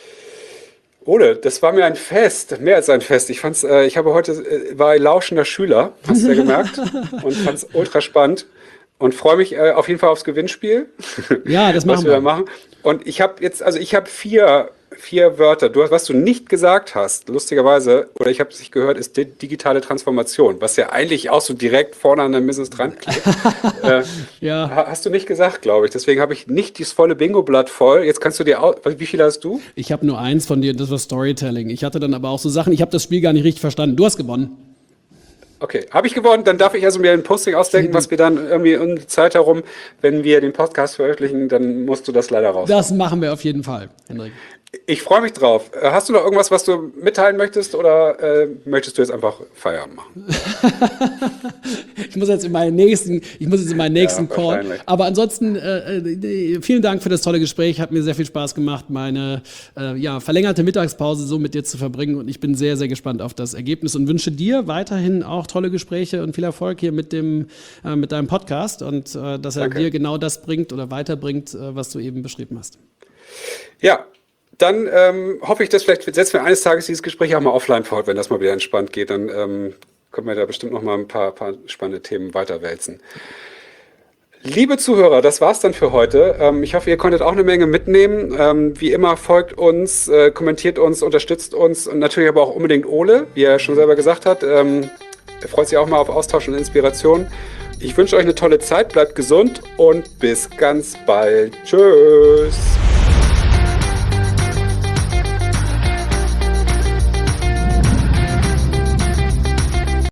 Speaker 2: Ole, das war mir ein Fest, mehr als ein Fest. Ich habe heute, war ein lauschender Schüler, hast du ja gemerkt, und fand es ultra spannend und freue mich auf jeden Fall aufs Gewinnspiel.
Speaker 1: Ja, das machen
Speaker 2: was wir da machen. Und ich habe jetzt, also ich habe vier Wörter. Was du nicht gesagt hast, lustigerweise, oder ich habe es nicht gehört, ist digitale Transformation, was ja eigentlich auch so direkt vorne an der Business dran klebt. Ja. Hast du nicht gesagt, glaube ich. Deswegen habe ich nicht das volle Bingo-Blatt voll. Jetzt kannst du wie viele hast du?
Speaker 1: Ich habe nur eins von dir, das war Storytelling. Ich hatte dann aber auch so Sachen, ich habe das Spiel gar nicht richtig verstanden. Du hast gewonnen.
Speaker 2: Okay, habe ich gewonnen, dann darf ich also mir ein Posting ausdenken, was wir dann irgendwie um die Zeit herum, wenn wir den Podcast veröffentlichen, dann musst du das leider raus.
Speaker 1: Das machen wir auf jeden Fall, Hendrik.
Speaker 2: Ich freue mich drauf. Hast du noch irgendwas, was du mitteilen möchtest oder möchtest du jetzt einfach Feierabend machen?
Speaker 1: Ich muss jetzt in meinen nächsten Call. Aber ansonsten vielen Dank für das tolle Gespräch. Hat mir sehr viel Spaß gemacht, meine verlängerte Mittagspause so mit dir zu verbringen. Und ich bin sehr, sehr gespannt auf das Ergebnis und wünsche dir weiterhin auch tolle Gespräche und viel Erfolg hier mit deinem Podcast und dass er dir genau das bringt oder weiterbringt, was du eben beschrieben hast.
Speaker 2: Ja. Dann hoffe ich, dass vielleicht setzen wir eines Tages dieses Gespräch auch mal offline fort, wenn das mal wieder entspannt geht. Dann können wir da bestimmt noch mal ein paar spannende Themen weiterwälzen. Liebe Zuhörer, das war's dann für heute. Ich hoffe, ihr konntet auch eine Menge mitnehmen. Wie immer, folgt uns, kommentiert uns, unterstützt uns und natürlich aber auch unbedingt Ole, wie er schon selber gesagt hat. Er freut sich auch mal auf Austausch und Inspiration. Ich wünsche euch eine tolle Zeit, bleibt gesund und bis ganz bald. Tschüss.